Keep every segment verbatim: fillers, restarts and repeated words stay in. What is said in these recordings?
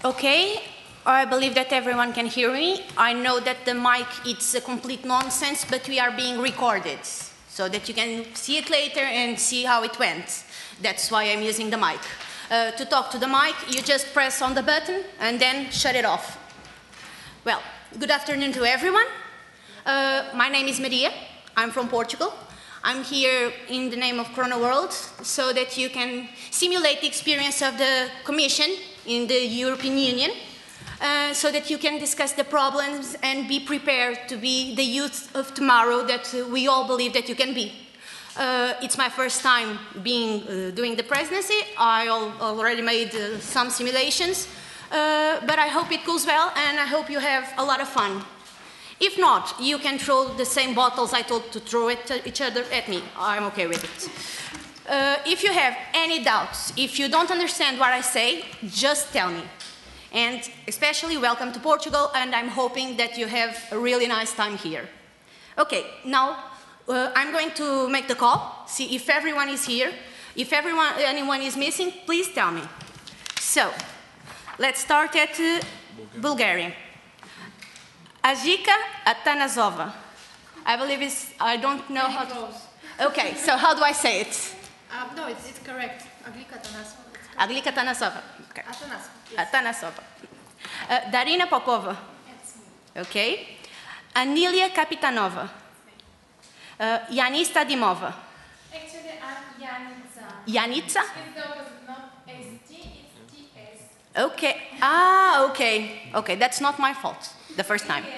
Okay, I believe that everyone can hear me. I know that the mic, it's a complete nonsense, but we are being recorded so that you can see it later and see how it went. That's why I'm using the mic. Uh, to talk to the mic, you just press on the button and then shut it off. Well, good afternoon to everyone. Uh, my name is Maria. I'm from Portugal. I'm here in the name of Corona World so that you can simulate the experience of the Commission in the European Union, uh, so that you can discuss the problems and be prepared to be the youth of tomorrow that uh, we all believe that you can be. Uh, it's my first time being, uh, doing the presidency. I al already made uh, some simulations, uh, but I hope it goes well and I hope you have a lot of fun. If not, you can throw the same bottles I told to throw at each other at me. I'm okay with it. Uh, if you have any doubts, if you don't understand what I say, just tell me. And especially welcome to Portugal, and I'm hoping that you have a really nice time here. Okay, now uh, I'm going to make the call, see if everyone is here. If everyone, anyone is missing, please tell me. So, let's start at uh, Bulgarian. Azhika Atanasova. I believe it's, I don't know how to... Okay, so how do I say it? Um, no, it's, it's correct. Aglika Atanasova. Aglika Atanasova. Okay. Atanasova. Yes. Atanasova. Uh, Darina Popova. Yes. Okay. Anilia Kapitanova. Uh, Yanista Dimova. Actually, I'm Yanica. Yanitsa? It's the opposite, not S T, it's T S. Okay. Ah, okay. Okay, that's not my fault. The first time.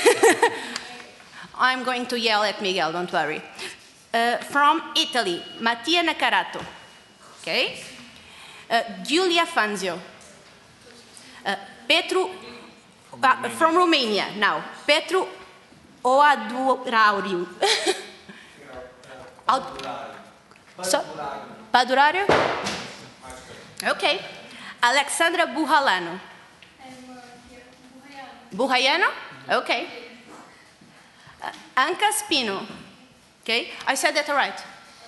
I'm going to yell at Miguel, don't worry. Uh, from Italy, Mattia Nacarato. Okay. Uh, Giulia Fanzio. Uh, Petru, uh, from Romania now. Petru Oadurauriu. so, Padurario? Okay. Alexandra Buhalano. Buhayano? Okay. Uh, Anca Spino. Okay, I said that all right.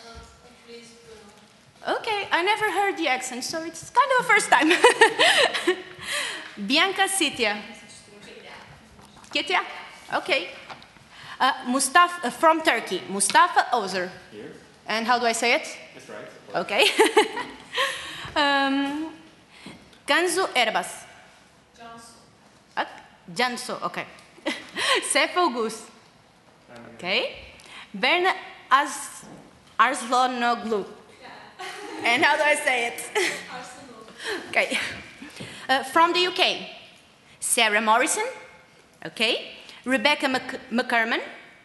Okay, I never heard the accent, so it's kind of a first time. Bianca Sitia. Kitia? Okay. Uh, Mustafa, uh, from Turkey, Mustafa Ozer. Here. And how do I say it? That's right. Okay. um, Ganzu Erbas. Uh, Janso, okay. Sef August. Okay. Berna Az Arslonoglu. Yeah. And how do I say it? Okay. Uh, from the U K, Sarah Morrison. Okay. Rebecca Mc McCerman.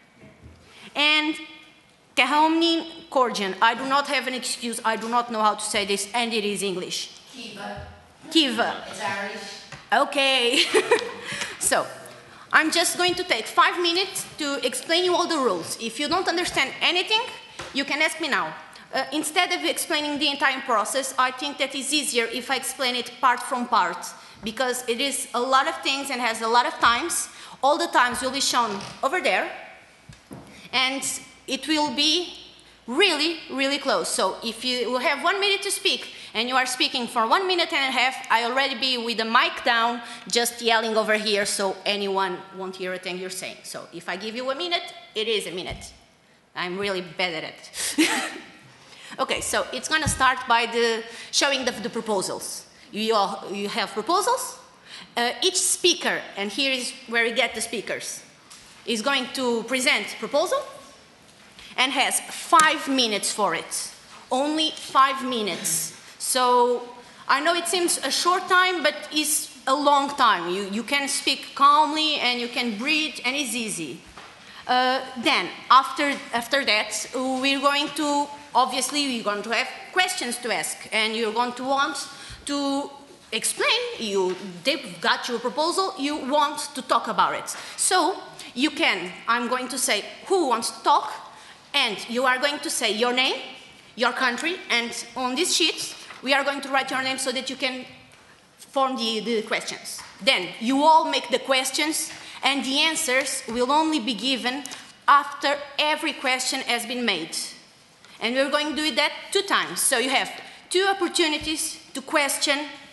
And Kahomni Korjan. I do not have an excuse. I do not know how to say this, and it is English. Kiva. Kiva. It's Irish. Okay. So, I'm just going to take five minutes to explain you all the rules. If you don't understand anything, you can ask me now. Uh, instead of explaining the entire process, I think that it's easier if I explain it part from part, because it is a lot of things and has a lot of times. All the times will be shown over there, and it will be really, really close. So if you will have one minute to speak, and you are speaking for one minute and a half, I already be with the mic down, just yelling over here so anyone won't hear a thing you're saying. So if I give you a minute, it is a minute. I'm really bad at it. Okay, so it's gonna start by the showing the, the proposals. You, all, you have proposals. Uh, each speaker, and here is where you get the speakers, is going to present proposal and has five minutes for it. Only five minutes. So I know it seems a short time, but it's a long time. You, you can speak calmly and you can breathe, and it's easy. Uh, then, after, after that, we're going to, obviously, we're going to have questions to ask, and you're going to want to explain, you, they've got your proposal, you want to talk about it. So, you can, I'm going to say who wants to talk, and you are going to say your name, your country, and on this sheet, we are going to write your name so that you can form the, the questions. Then, you all make the questions, and the answers will only be given after every question has been made. And we're going to do that two times. So you have two opportunities to question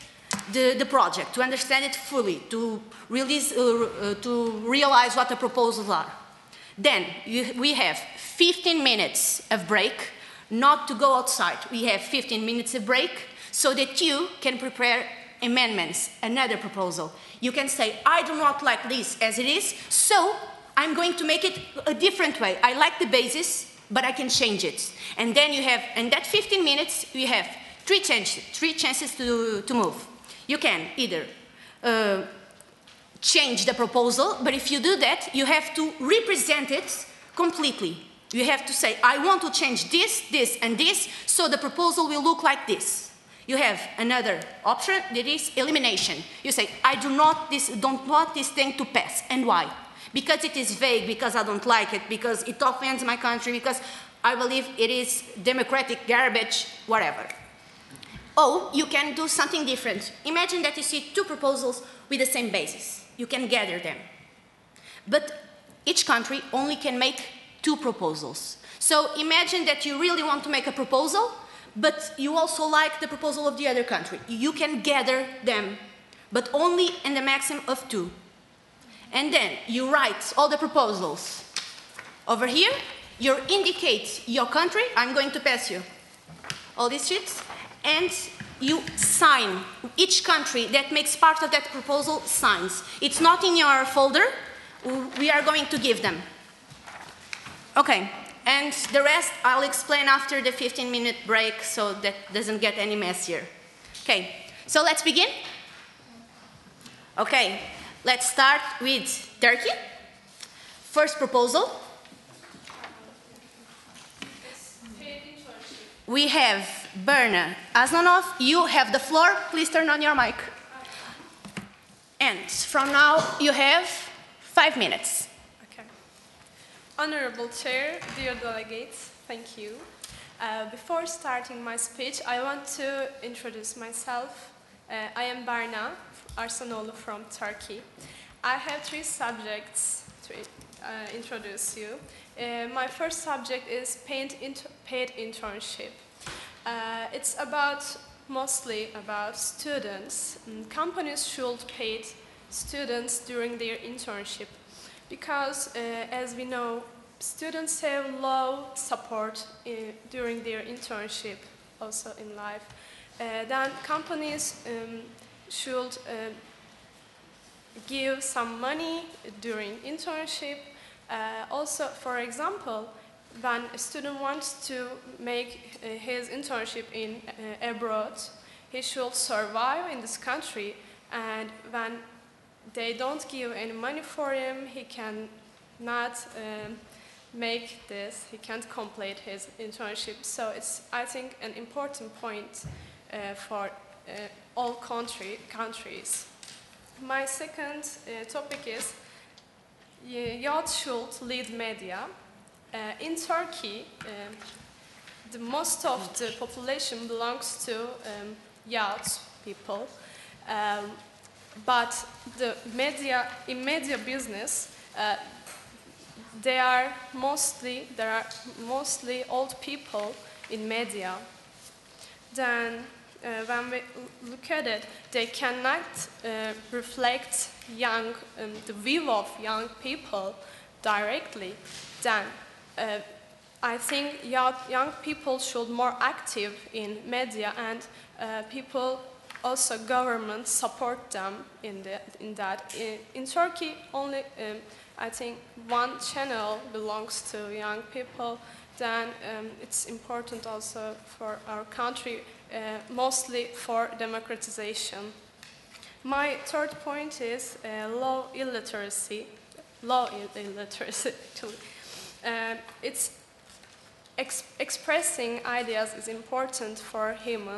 the, the project, to understand it fully, to, release, uh, uh, to realize what the proposals are. Then you, we have fifteen minutes of break, not to go outside. We have fifteen minutes of break so that you can prepare amendments, another proposal. You can say, I do not like this as it is, so I'm going to make it a different way. I like the basis, but I can change it. And then you have, in that fifteen minutes, you have three chances, three chances to, to move. You can either uh, change the proposal, but if you do that, you have to represent it completely. You have to say, I want to change this, this, and this, so the proposal will look like this. You have another option, that is elimination. You say, I do not, this, don't want this thing to pass, and why? Because it is vague, because I don't like it, because it offends my country, because I believe it is democratic garbage, whatever. Or you can do something different. Imagine that you see two proposals with the same basis. You can gather them. But each country only can make two proposals. So imagine that you really want to make a proposal, but you also like the proposal of the other country. You can gather them, but only in the maximum of two. And then you write all the proposals. Over here, you indicate your country. I'm going to pass you all these sheets. And you sign. Each country that makes part of that proposal signs. It's not in your folder. We are going to give them. Okay, and the rest I'll explain after the fifteen minute break so that doesn't get any messier. Okay, so let's begin. Okay, let's start with Turkey. First proposal. We have Berna Aslanov. You have the floor. Please turn on your mic. And from now, you have five minutes. Okay. Honorable Chair, dear delegates, thank you. Uh, before starting my speech, I want to introduce myself. Uh, I am Berna Arslanoglu from Turkey. I have three subjects to uh, introduce you. Uh, my first subject is paid, inter paid internship. Uh, it's about, mostly about students. And companies should pay students during their internship because, uh, as we know, students have low support in, during their internship, also in life. Uh, then companies um, should uh, give some money during internship. Uh, also, for example, when a student wants to make uh, his internship in uh, abroad, he should survive in this country, and when they don't give any money for him, he cannot um, make this, he can't complete his internship. So it's, I think, an important point uh, for uh, all country, countries. My second uh, topic is youth should lead media. Uh, in Turkey, um, the most of the population belongs to um, youth people, um, but the media, in media business, uh, they are mostly there are mostly old people in media. Then, uh, when we look at it, they cannot uh, reflect young um, the view of young people directly. Then. Uh, I think young, young people should more active in media, and uh, people, also government, support them in, the, in that. In, in Turkey, only um, I think one channel belongs to young people. Then um, it's important also for our country, uh, mostly for democratization. My third point is uh, low illiteracy. Low illiteracy, actually. Uh, it's ex expressing ideas is important for human.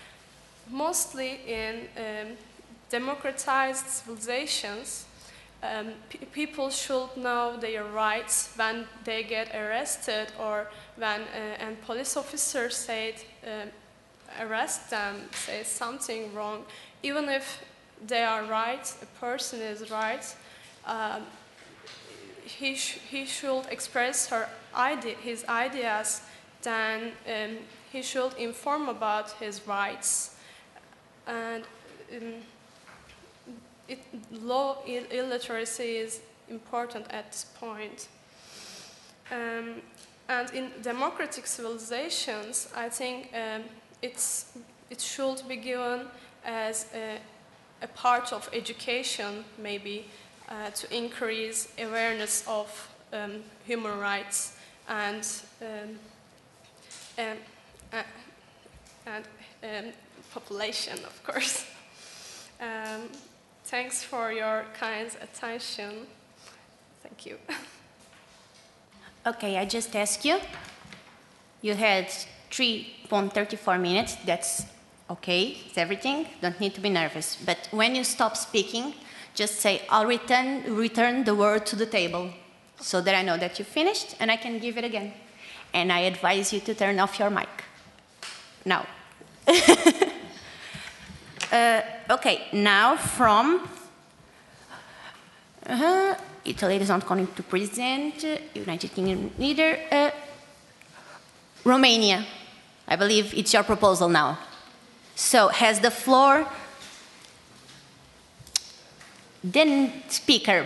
Mostly in um, democratized civilizations, um, people should know their rights when they get arrested, or when uh, and police officers say um, arrest them, say something wrong, even if they are right, a person is right. Um, He, sh he should express her ide his ideas, then um, he should inform about his rights. And um, it, low ill illiteracy is important at this point. Um, and in democratic civilizations, I think um, it's, it should be given as a, a part of education, maybe, uh, to increase awareness of um, human rights and, um, um, uh, and um, population, of course. Um, thanks for your kind attention. Thank you. Okay, I just asked you. You had three point three four minutes. That's okay, it's everything. Don't need to be nervous. But when you stop speaking, just say, I'll return, return the word to the table so that I know that you finished and I can give it again. And I advise you to turn off your mic. Now. uh, okay, now from uh, Italy is not going to present, uh, United Kingdom neither. Uh, Romania, I believe it's your proposal now. So, has the floor. Then, speaker.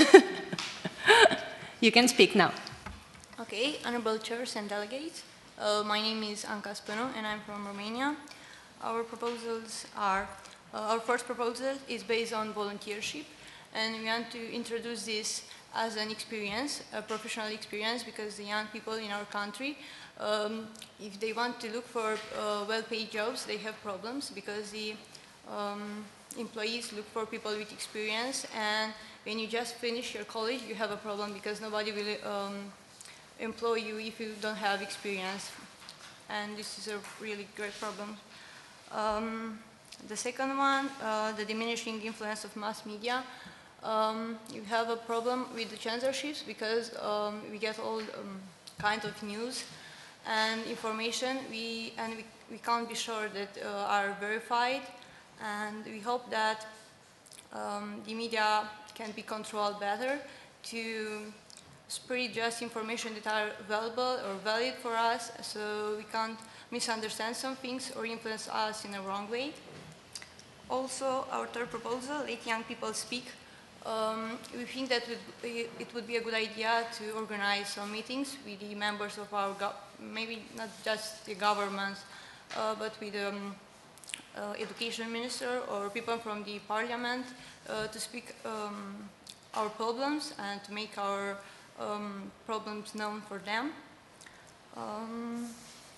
You can speak now. Okay, honorable chairs and delegates. Uh, my name is Anca Spănu and I'm from Romania. Our proposals are, uh, our first proposal is based on volunteership, and we want to introduce this as an experience, a professional experience, because the young people in our country, um, if they want to look for uh, well-paid jobs, they have problems because the um, employees look for people with experience, and when you just finish your college, you have a problem because nobody will um, employ you if you don't have experience, and this is a really great problem. Um, the second one, uh, the diminishing influence of mass media. Um, you have a problem with the censorships because um, we get all um, kinds of news and information, we, and we, we can't be sure that uh, are verified, and we hope that um, the media can be controlled better to spread just information that are valuable or valid for us, so we can't misunderstand some things or influence us in a wrong way. Also, our third proposal, let young people speak. Um, we think that it would be a good idea to organize some meetings with the members of our, maybe not just the government, uh, but with the um, uh, education minister or people from the parliament uh, to speak um, our problems and to make our um, problems known for them. Um,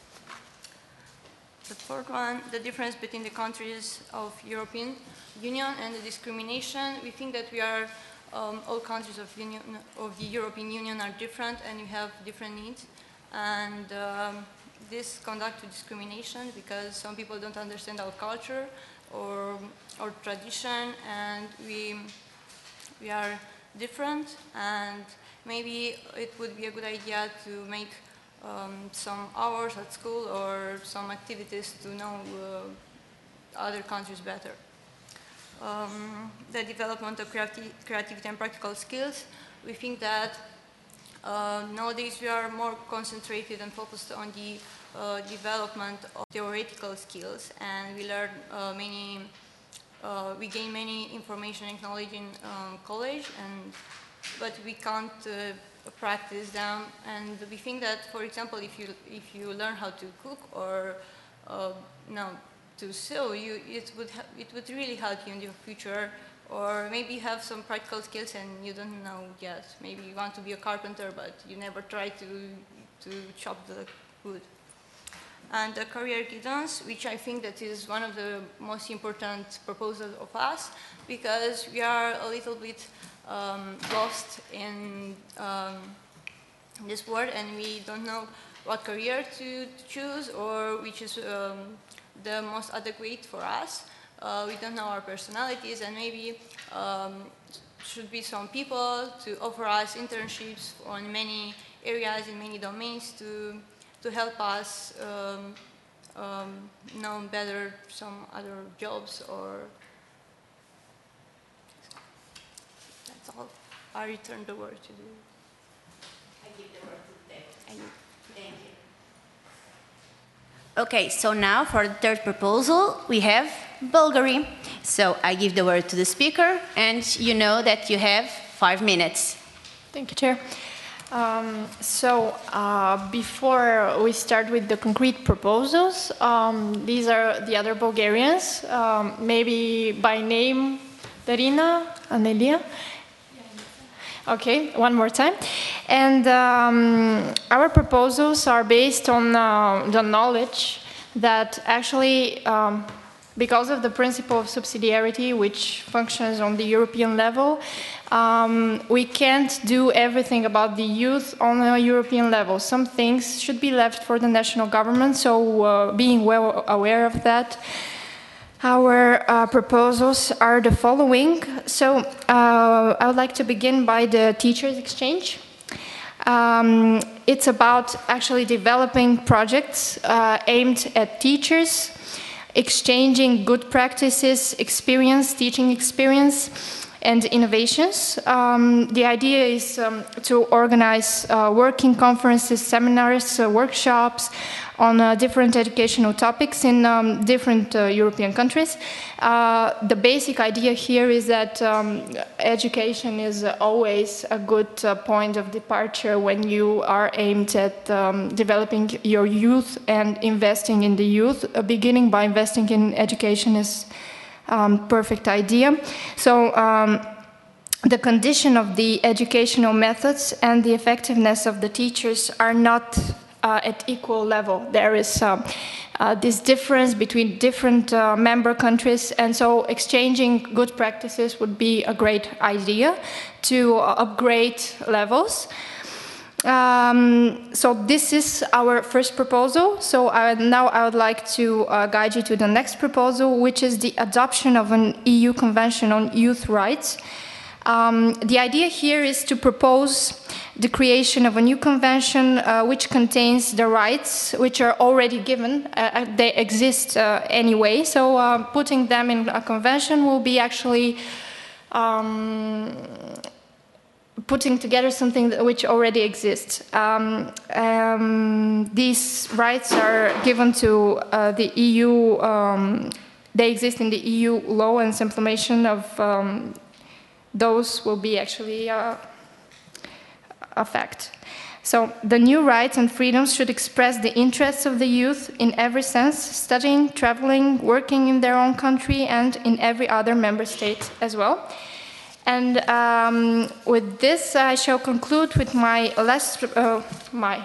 The fourth one, the difference between the countries of European Union and the discrimination. We think that we are, um, all countries of, union, of the European Union are different and we have different needs. And um, this conduct to discrimination because some people don't understand our culture or our tradition, and we, we are different, and maybe it would be a good idea to make Um, some hours at school or some activities to know uh, other countries better. Um, the development of creati creativity and practical skills. We think that uh, nowadays we are more concentrated and focused on the uh, development of theoretical skills, and we learn uh, many, uh, we gain many information and knowledge in um, college, and but we can't uh, practice them, and we think that, for example, if you if you learn how to cook or uh, no, to sew, you it would it would really help you in the future. Or maybe you have some practical skills and you don't know yet. Maybe you want to be a carpenter, but you never try to to chop the wood. And the career guidance, which I think that is one of the most important proposals of us, because we are a little bit Um, lost in um, this world, and we don't know what career to choose or which is um, the most adequate for us. Uh, we don't know our personalities, and maybe um, should be some people to offer us internships on many areas in many domains to to help us um, um, know better some other jobs or. I return the word to you. I give the word to Dave. Thank you. Okay, so now for the third proposal, we have Bulgaria. So I give the word to the speaker, and you know that you have five minutes. Thank you, Chair. Um, so uh, before we start with the concrete proposals, um, these are the other Bulgarians, um, maybe by name, Darina, Anelia. Okay, one more time. And um, our proposals are based on uh, the knowledge that actually, um, because of the principle of subsidiarity, which functions on the European level, um, we can't do everything about the youth on a European level. Some things should be left for the national government, so uh, being well aware of that, our uh, proposals are the following. So uh, I would like to begin by the teachers exchange. Um, it's about actually developing projects uh, aimed at teachers, exchanging good practices, experience, teaching experience, and innovations. Um, the idea is um, to organize uh, working conferences, seminars, uh, workshops on uh, different educational topics in um, different uh, European countries. Uh, the basic idea here is that um, education is uh, always a good uh, point of departure when you are aimed at um, developing your youth and investing in the youth. Uh, beginning by investing in education is um, perfect idea. So um, the condition of the educational methods and the effectiveness of the teachers are not Uh, at equal level. There is uh, uh, this difference between different uh, member countries, and so exchanging good practices would be a great idea to uh, upgrade levels. Um, so this is our first proposal. So I, now I would like to uh, guide you to the next proposal, which is the adoption of an E U Convention on Youth Rights. Um, the idea here is to propose the creation of a new convention uh, which contains the rights which are already given. Uh, they exist uh, anyway, so uh, putting them in a convention will be actually um, putting together something that, which already exists. Um, um, these rights are given to uh, the E U, um, they exist in the E U law, and implementation of um, those will be actually uh, a fact. So the new rights and freedoms should express the interests of the youth in every sense, studying, traveling, working in their own country and in every other member state as well. And um, with this, I shall conclude with my last, uh, my,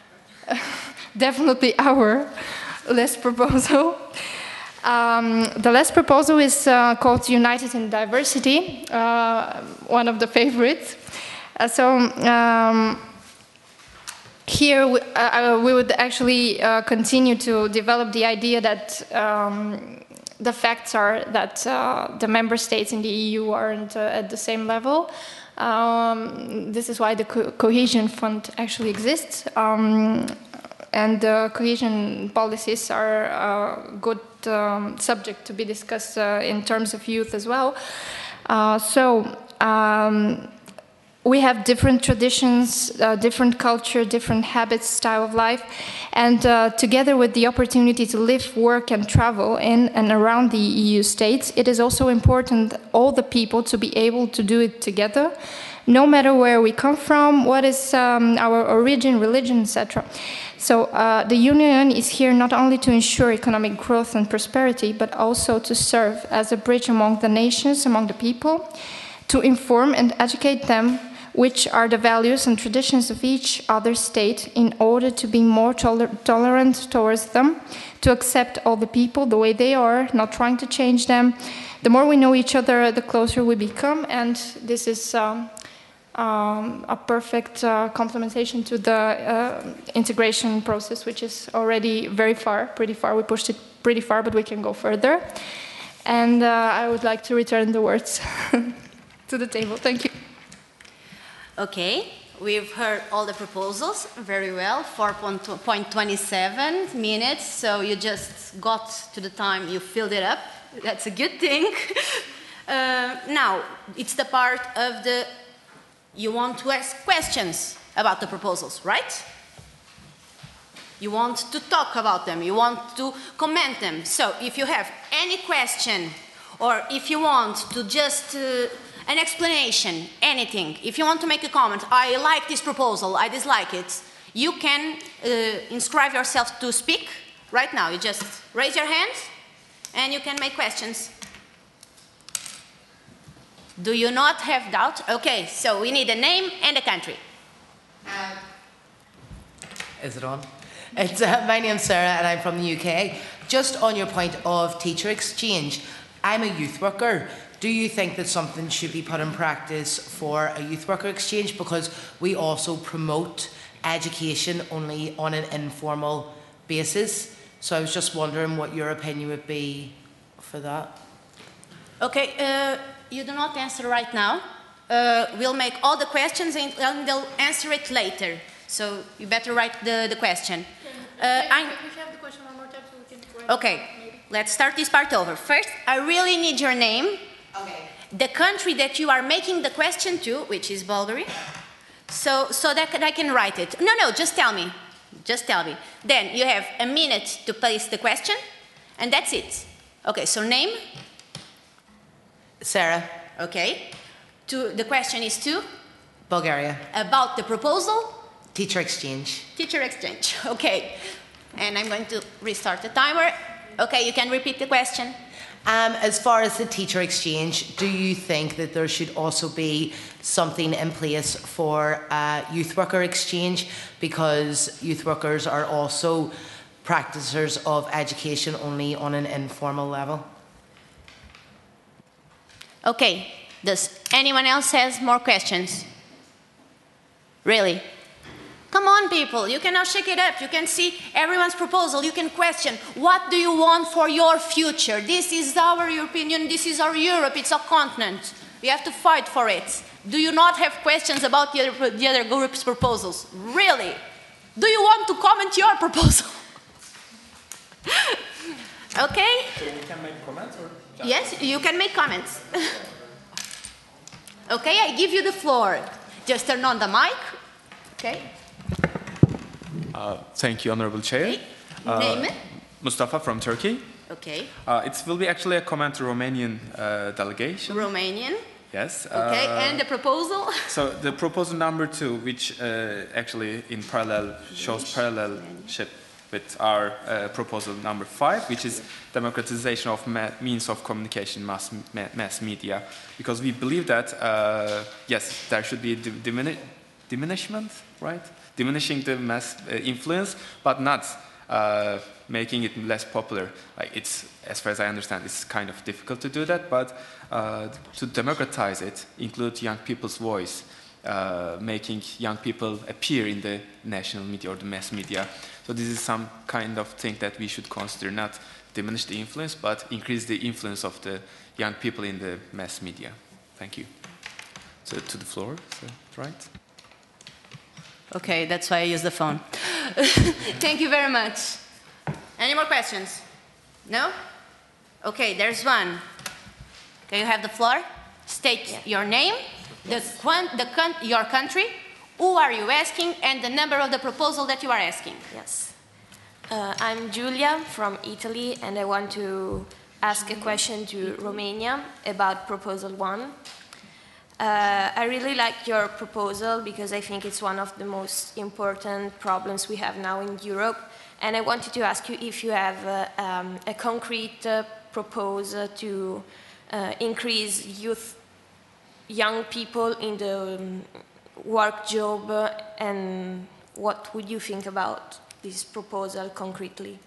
definitely our last proposal. Um, the last proposal is uh, called United in Diversity, uh, one of the favorites. Uh, so um, here we, uh, we would actually uh, continue to develop the idea that um, the facts are that uh, the member states in the E U aren't uh, at the same level. Um, this is why the co cohesion fund actually exists. Um, and the cohesion policies are a good um, subject to be discussed uh, in terms of youth as well. Uh, so um, we have different traditions, uh, different culture, different habits, style of life, and uh, together with the opportunity to live, work, and travel in and around the E U states, it is also important all the people to be able to do it together, no matter where we come from, what is um, our origin, religion, et cetera. So uh, the Union is here not only to ensure economic growth and prosperity, but also to serve as a bridge among the nations, among the people, to inform and educate them which are the values and traditions of each other state in order to be more toler tolerant towards them, to accept all the people the way they are, not trying to change them. The more we know each other, the closer we become, and this is um, um, a perfect uh, complementation to the uh, integration process, which is already very far, pretty far. We pushed it pretty far, but we can go further. And uh, I would like to return the words to the table. Thank you. Okay, we've heard all the proposals very well, four point two seven minutes, so you just got to the time, you filled it up. That's a good thing. uh, now, it's the part of the, you want to ask questions about the proposals, right? You want to talk about them, you want to comment them. So if you have any question or if you want to just uh, an explanation, anything, if you want to make a comment, I like this proposal, I dislike it, you can uh, inscribe yourself to speak right now. You just raise your hand and you can make questions. Do you not have doubt? Okay, so we need a name and a country. Um, is it on? It's, uh, my name's Sarah and I'm from the U K. Just on your point of teacher exchange, I'm a youth worker. Do you think that something should be put in practice for a youth worker exchange? Because we also promote education only on an informal basis. So I was just wondering what your opinion would be for that. Okay, uh, you do not answer right now. Uh, we'll make all the questions and, and they'll answer it later. So you better write the, the question. Uh, Can we have the question one more time so we can write okay, it down, maybe? let's start this part over. First, I really need your name, Okay. the country that you are making the question to, which is Bulgaria, so, so that I can write it. No, no, just tell me. Just tell me. Then you have a minute to place the question, and that's it. Okay, so name. Sarah, Okay. To, the question is to, Bulgaria. about the proposal, Teacher exchange. teacher exchange. Okay. And I'm going to restart the timer. Okay, you can repeat the question. Um, as far as the teacher exchange, do you think that there should also be something in place for uh, youth worker exchange? Because youth workers are also practitioners of education only on an informal level. Okay. Does anyone else has more questions? Really? Come on, people. You can now shake it up. You can see everyone's proposal. You can question, what do you want for your future? This is our opinion. This is our Europe. It's a continent. We have to fight for it. Do you not have questions about the other, the other group's proposals? Really? Do you want to comment your proposal? Okay? So we can make comments or just Yes, you can make comments. Okay, I give you the floor. Just turn on the mic. Okay. Uh, thank you, Honorable Chair. Okay. Name it. Mustafa from Turkey. Okay. Uh, it will be actually a comment to Romanian uh, delegation. Romanian. Yes. Okay, uh, and the proposal? So the proposal number two, which uh, actually in parallel shows parallelship with our uh, proposal number five, which is democratization of ma means of communication, mass, ma mass media, because we believe that uh, yes, there should be a dimini diminishment, right? Diminishing the mass uh, influence, but not uh, making it less popular. Like it's, as far as I understand, it's kind of difficult to do that, but uh, to democratize it, include young people's voice, uh, making young people appear in the national media or the mass media. So this is some kind of thing that we should consider, not diminish the influence, but increase the influence of the young people in the mass media. Thank you. So to the floor, is that right? Okay, that's why I use the phone. Thank you very much. Any more questions? No? Okay, there's one. Okay, you have the floor. State yeah. your name, yes. the, the your country, who are you asking, and the number of the proposal that you are asking. Yes. Uh, I'm Giulia from Italy, and I want to ask a question to Romania about proposal one. Uh, I really like your proposal because I think it's one of the most important problems we have now in Europe. And I wanted to ask you if you have uh, um, a concrete uh, proposal to uh, increase youth, young people in the um, work job, uh, and what would you think about this proposal concretely?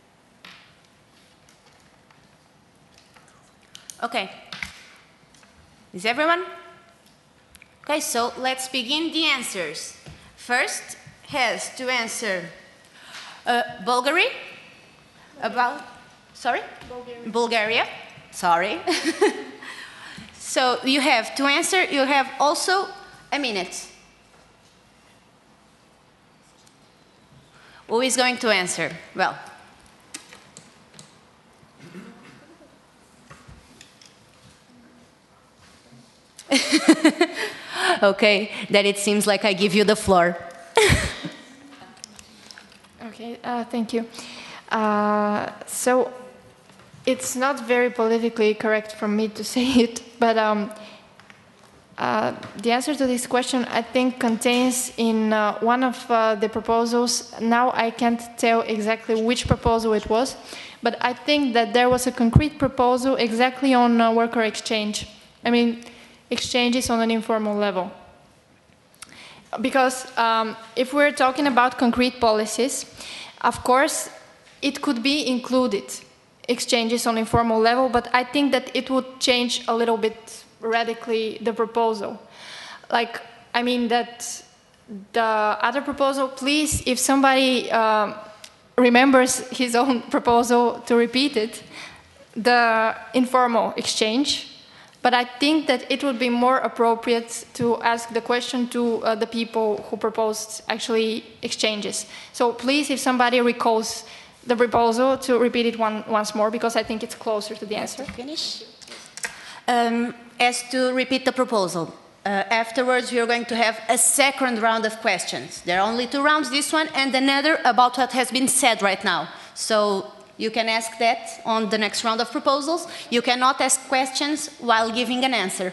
Okay. Is everyone? Okay, so let's begin the answers. First has to answer uh, Bulgaria about, sorry? Bulgaria. Bulgaria, sorry. So you have to answer, you have also a minute. Who is going to answer? Well. Okay, then it seems like I give you the floor. Okay, uh, thank you. Uh, so it's not very politically correct for me to say it, but um, uh, the answer to this question, I think, contains in uh, one of uh, the proposals. Now I can't tell exactly which proposal it was, but I think that there was a concrete proposal exactly on uh, worker exchange. I mean, exchanges on an informal level. Because um, if we're talking about concrete policies, of course, it could be included, exchanges on informal level, but I think that it would change a little bit radically the proposal. Like, I mean that the other proposal, please, if somebody uh, remembers his own proposal to repeat it, the informal exchange. But I think that it would be more appropriate to ask the question to uh, the people who proposed actually exchanges. So please, if somebody recalls the proposal, to repeat it one, once more, because I think it's closer to the answer. Finish. Um, as to repeat the proposal, uh, afterwards we are going to have a second round of questions. There are only two rounds, this one and another about what has been said right now. So you can ask that on the next round of proposals. You cannot ask questions while giving an answer.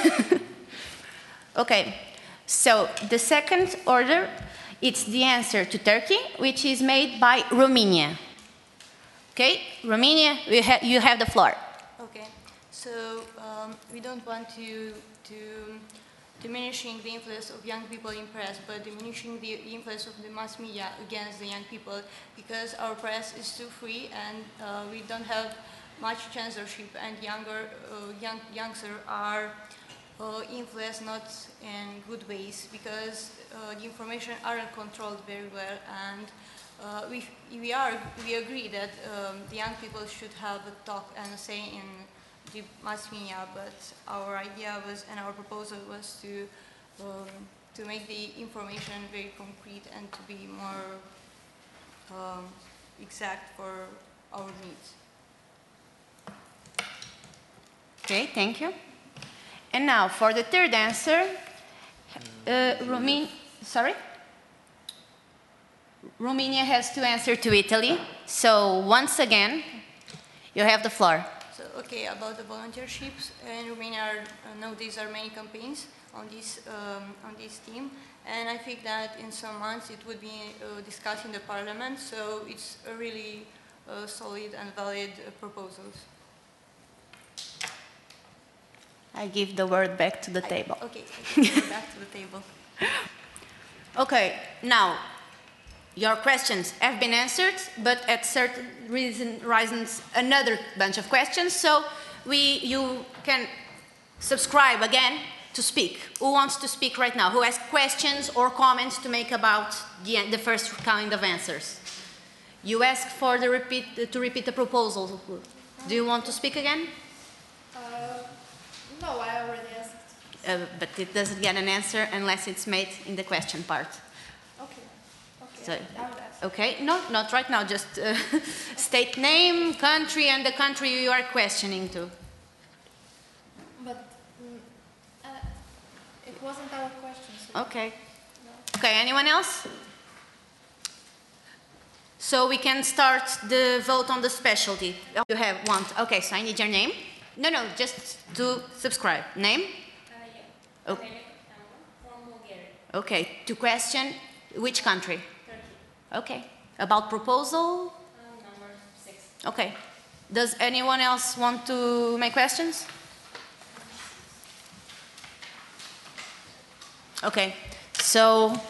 Okay, so the second order, it's the answer to Turkey, which is made by Romania. Okay, Romania, you, ha you have the floor. Okay, so um, we don't want to, to diminishing the influence of young people in press, but diminishing the influence of the mass media against the young people, because our press is too free and uh, we don't have much censorship, and younger uh, young youngsters are uh, influenced not in good ways, because uh, the information aren't controlled very well, and uh, we we are we agree that um, the young people should have a talk and a say in the mass media, but our idea was, and our proposal was to um, to make the information very concrete and to be more um, exact for our needs. Okay, thank you. And now for the third answer, uh, Romin sorry? Romania has to answer to Italy. So once again, you have the floor. So, okay, about the volunteerships, in Romania are, uh, nowadays are many campaigns on this, um, on this theme, and I think that in some months it would be uh, discussed in the parliament, so it's a really uh, solid and valid uh, proposals. I give the word back to the I, table. Okay, I give it back to the table. Okay, now, your questions have been answered, but at certain reason, reasons, another bunch of questions. So we, you can subscribe again to speak. Who wants to speak right now? Who has questions or comments to make about the, the first kind of answers? You asked for the repeat, to repeat the proposal. Do you want to speak again? Uh, no, I already asked. Uh, but it doesn't get an answer unless it's made in the question part. Okay. Okay. So, I would ask. okay, no, not right now, just uh, state name, country, and the country you are questioning to. But mm, uh, it wasn't our question. So Okay. no. Okay, anyone else? So we can start the vote on the specialty. You have one. Okay, so I need your name. No, no, just to subscribe. Name? Uh, yeah. Oh. From Bulgaria. Okay, to question which country? Turkey. Okay. About proposal? Uh, number six. Okay. Does anyone else want to make questions? Okay. So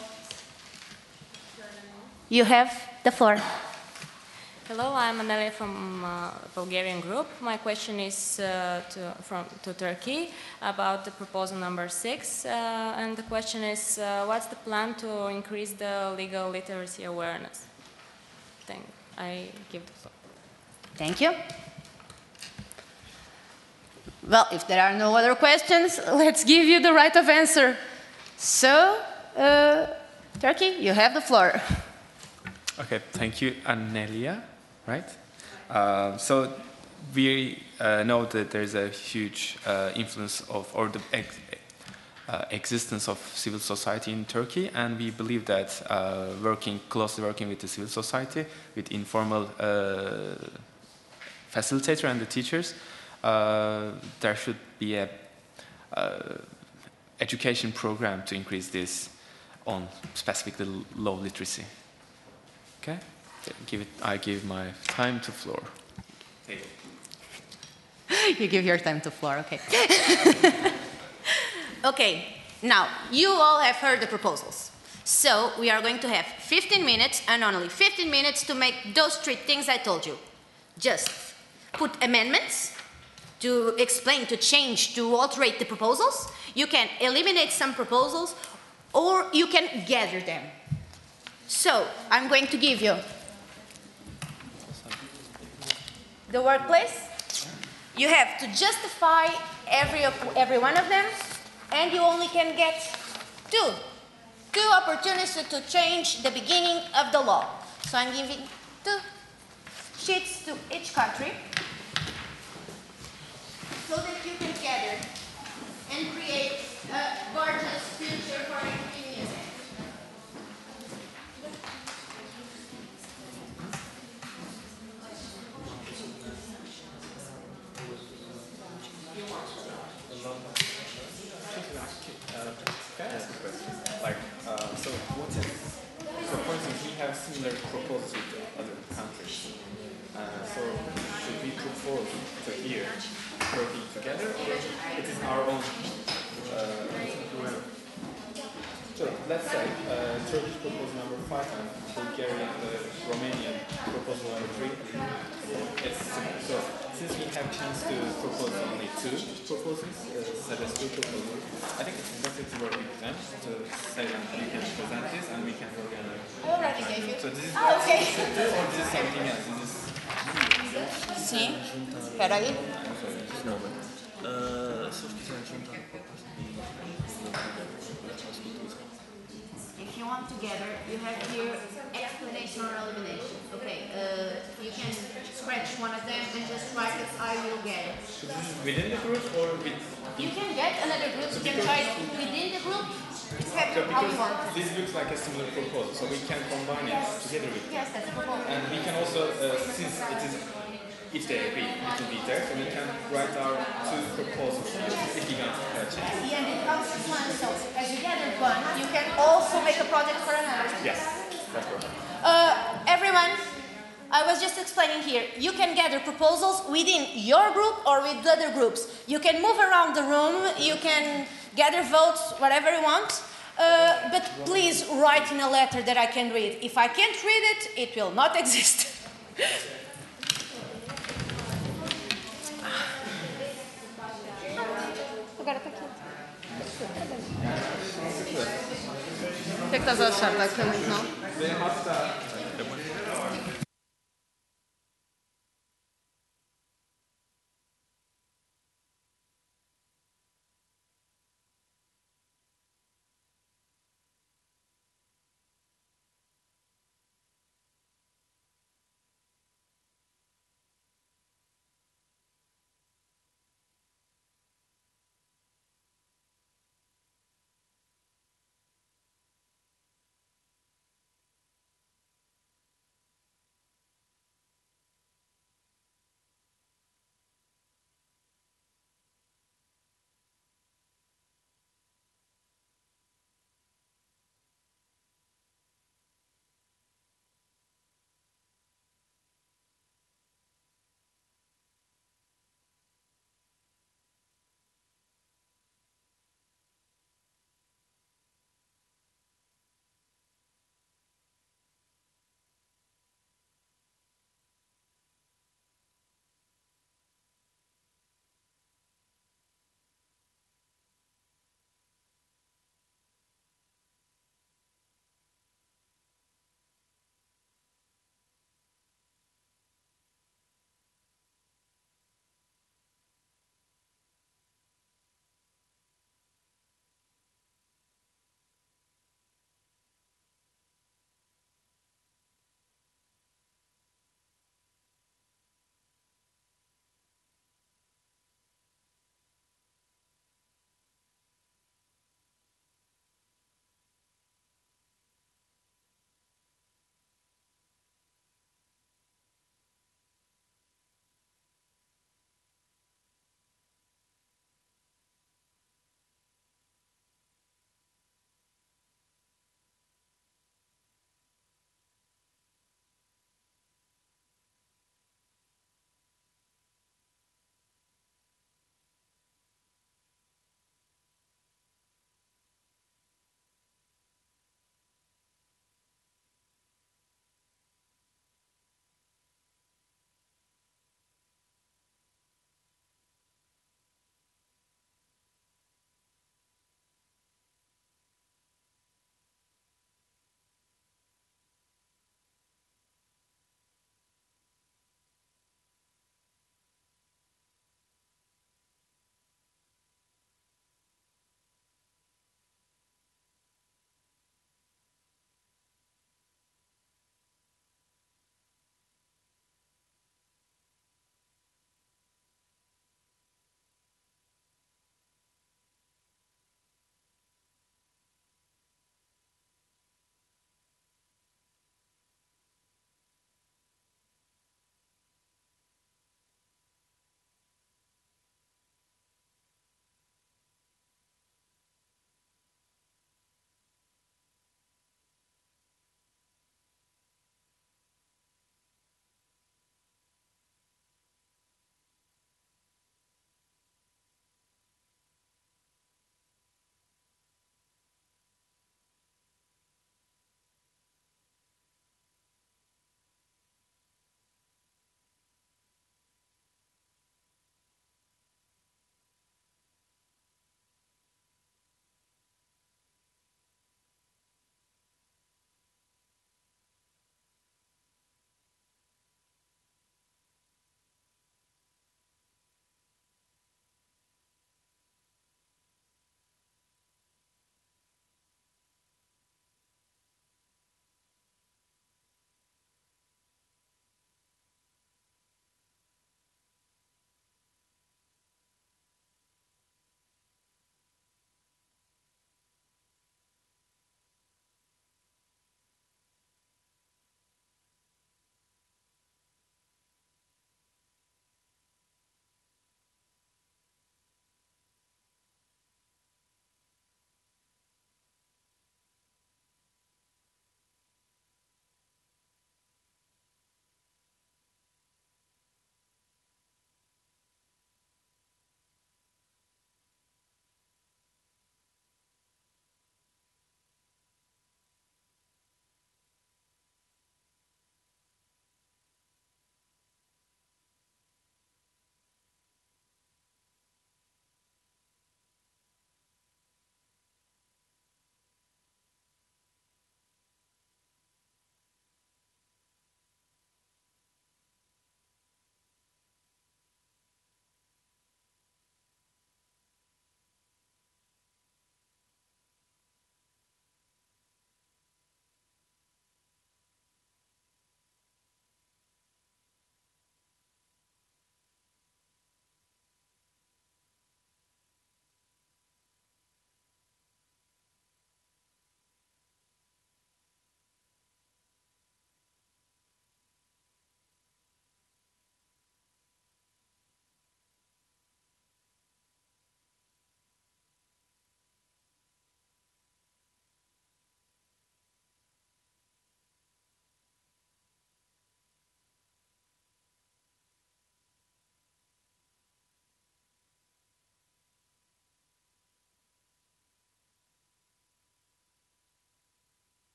you have the floor. Hello, I'm Anelia from uh, Bulgarian group. My question is uh, to, from, to Turkey about the proposal number six. Uh, and the question is, uh, what's the plan to increase the legal literacy awareness? Thank I give the floor. Thank you. Well, if there are no other questions, let's give you the right of answer. So, uh, Turkey, you have the floor. Okay, thank you, Anelia, right? Uh, so we uh, know that there's a huge uh, influence of, or the ex uh, existence of civil society in Turkey, and we believe that uh, working, closely working with the civil society, with informal uh, facilitator and the teachers, uh, there should be a uh, education program to increase this on specifically low literacy. Okay, give it. I give my time to floor. You give your time to floor. Okay. Okay. Now you all have heard the proposals. So we are going to have fifteen minutes and only fifteen minutes to make those three things I told you. Just put amendments to explain, to change, to alterate the proposals. You can eliminate some proposals or you can gather them. So I'm going to give you the workplace. You have to justify every, every one of them, and you only can get two. Two opportunities to change the beginning of the law. So I'm giving two sheets to each country so that you can gather and create a gorgeous future for the Union. Like, uh, so what is, so for instance, we have similar proposals with other countries. Uh, so should we propose to here working together, or it is our own? Uh, so let's say uh, Turkish proposal number five and Bulgarian, uh, Romanian proposal number three. It's similar. So since we have chance to propose only two proposals, uh, instead of two proposals, I think it's better to work with them to say that we can present this and we can work on it. I already gave you. So this is Ah, okay. or this is something else? This is Sim. Espera aí. If you want together, you have here explanation or elimination. Okay, uh, you can scratch one of them and just write it, I will get it. So this is within the group or with? You can get another group, you can try it within the group. It's happy So how you because want. this looks like a similar proposal, so we can combine it together with. Yes, that's a proposal. And we can also, uh, since it is, if they agree, it will be there, so we can write our two proposals if we want to uh, change. Yeah, and it comes as one, so as you gather one, you can also make a project for another. Yes, that's correct. Uh, everyone, I was just explaining here, you can gather proposals within your group or with other groups. You can move around the room, you can gather votes, whatever you want, uh, but please write in a letter that I can read. If I can't read it, it will not exist. Agora tá quieto. O que é que estás a achar? Vai ser muito não?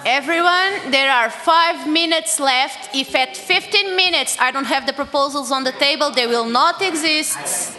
Everyone, there are five minutes left. If at fifteen minutes I don't have the proposals on the table, they will not exist.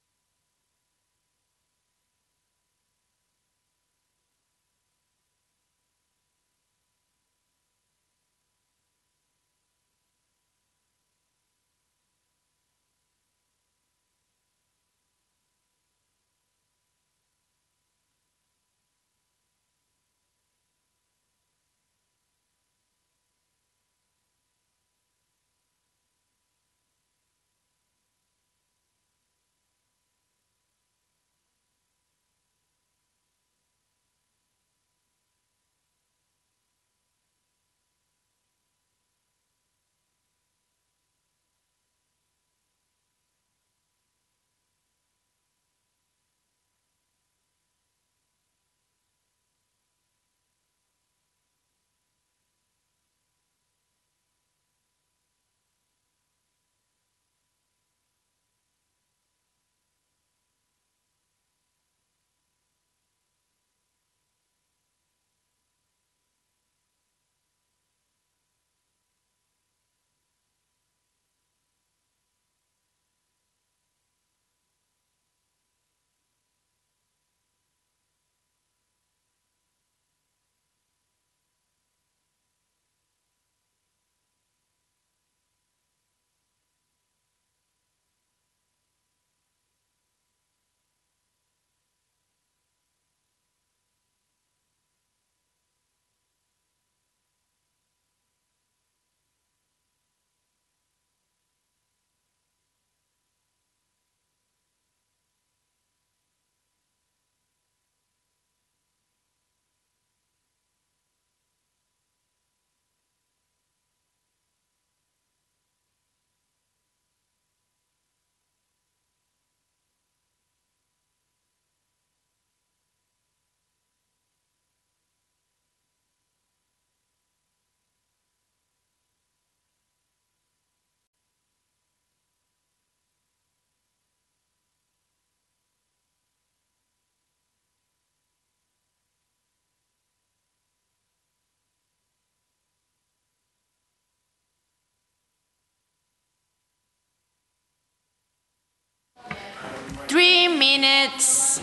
Three minutes.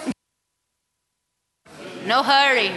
No hurry.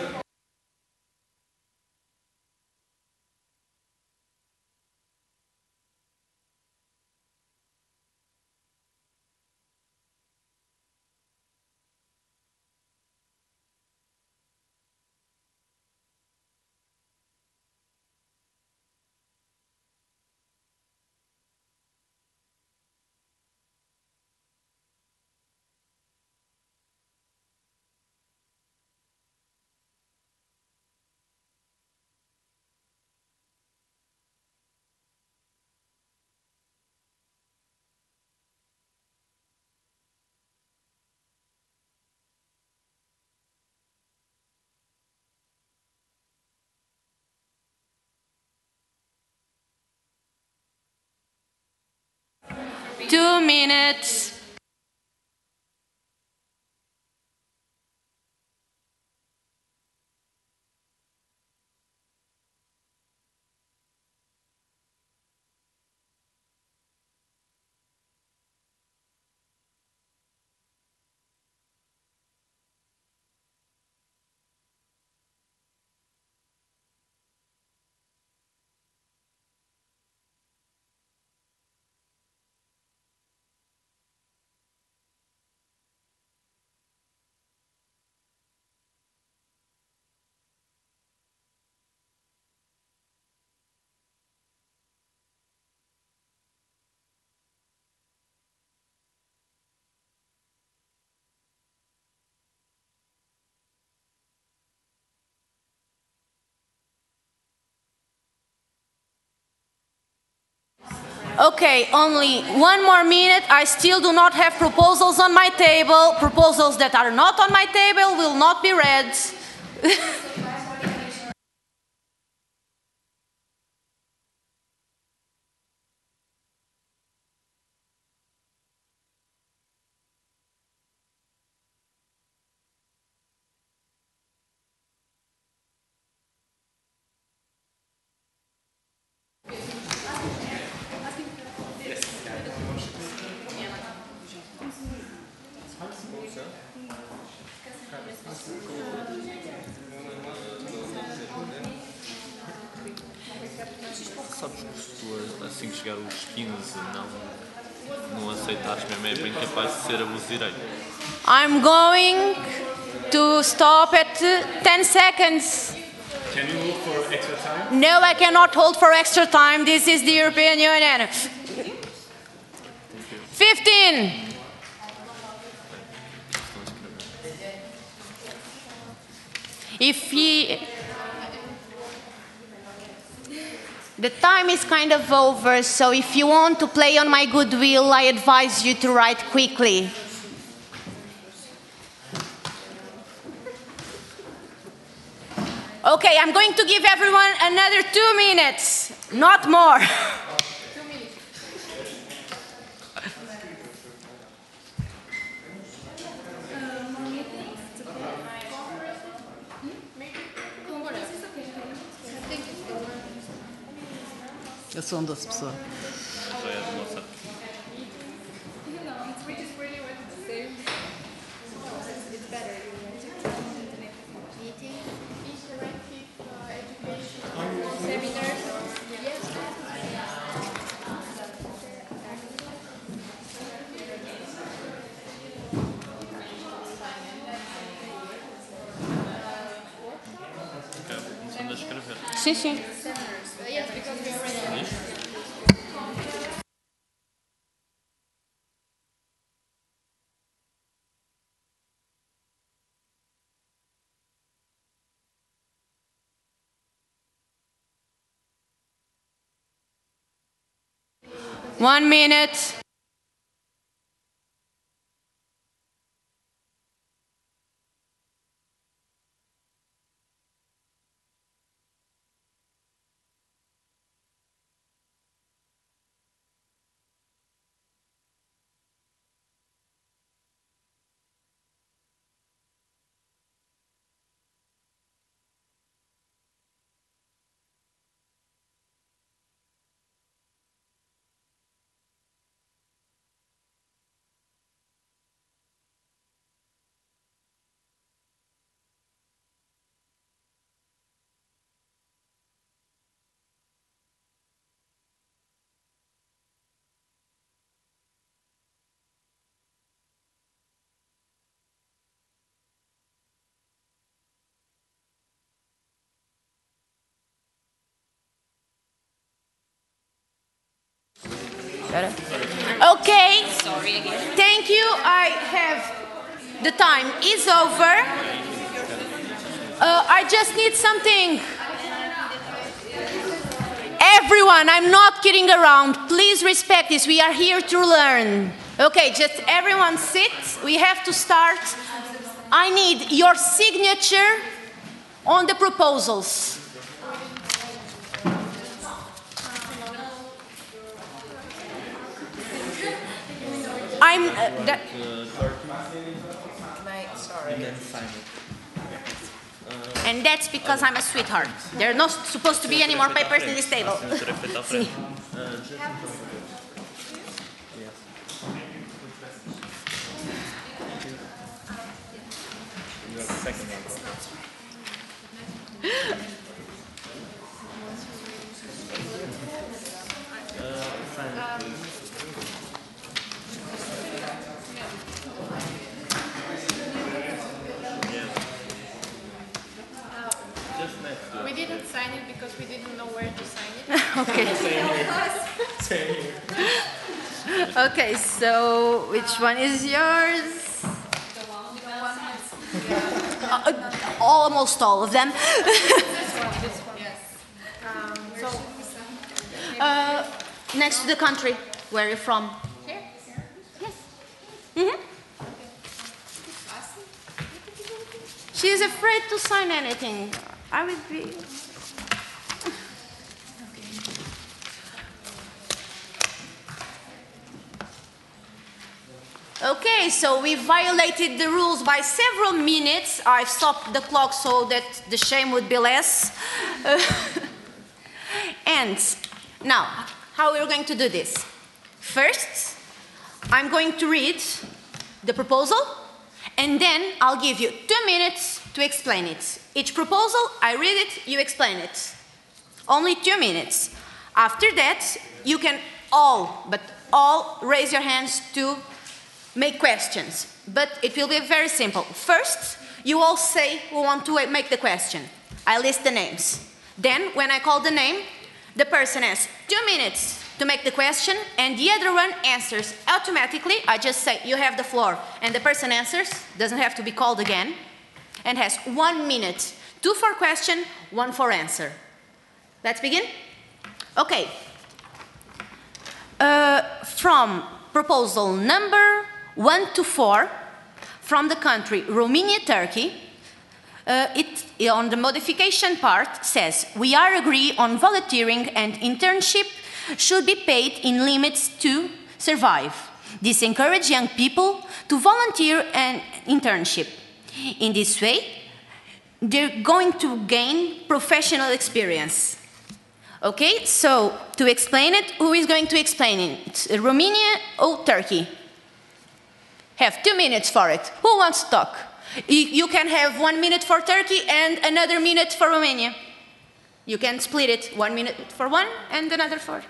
Two minutes. Okay, only one more minute. I still do not have proposals on my table. Proposals that are not on my table will not be read. Sabes que tu, assim que chegar aos quinze, não, não aceitares mesmo, é bem capaz de ser abuso de direito. I'm going to stop at ten seconds. Can you hold for extra time? No, I cannot hold for extra time. This is the European Union. fifteen. If he... The time is kind of over, so if you want to play on my goodwill, I advise you to write quickly. Okay, I'm going to give everyone another two minutes, not more. Eu sou um doce pessoa. Já é de nossa. Começando a escrever. Sim, sim. One minute. Okay. Sorry again. Thank you. I have the time is over. Uh, I just need something. Everyone, I'm not kidding around. Please respect this. We are here to learn. Okay, just everyone sit. We have to start. I need your signature on the proposals. I'm. Uh, that and that's because I'm a sweetheart. There are not supposed to be any more papers in this table. See. We didn't sign it because we didn't know where to sign it. Okay. Same here. Okay, so which one is yours? Uh, almost all of them. uh, next to the country. Where are you from? Here? Yes. Mm-hmm. She is afraid to sign anything. I would be. Okay, so we violated the rules by several minutes. I've stopped the clock so that the shame would be less. Uh, and now, how we're going to do this? First, I'm going to read the proposal, and then I'll give you two minutes to explain it. Each proposal, I read it, you explain it. Only two minutes. After that, you can all, but all, raise your hands to make questions. But it will be very simple. First, you all say who want to make the question. I list the names. Then, when I call the name, the person has two minutes to make the question, and the other one answers automatically. I just say, you have the floor, and the person answers, doesn't have to be called again, and has one minute. Two for question, one for answer. Let's begin? Okay. Uh, from proposal number one to four, from the country Romania, Turkey, uh, it, on the modification part, says, we are agree on volunteering and internship should be paid in limits to survive. This encourages young people to volunteer and internship. In this way, they're going to gain professional experience. Okay, so to explain it, who is going to explain it? Romania or Turkey? Have two minutes for it. Who wants to talk? You can have one minute for Turkey and another minute for Romania. You can split it, one minute for one and another for.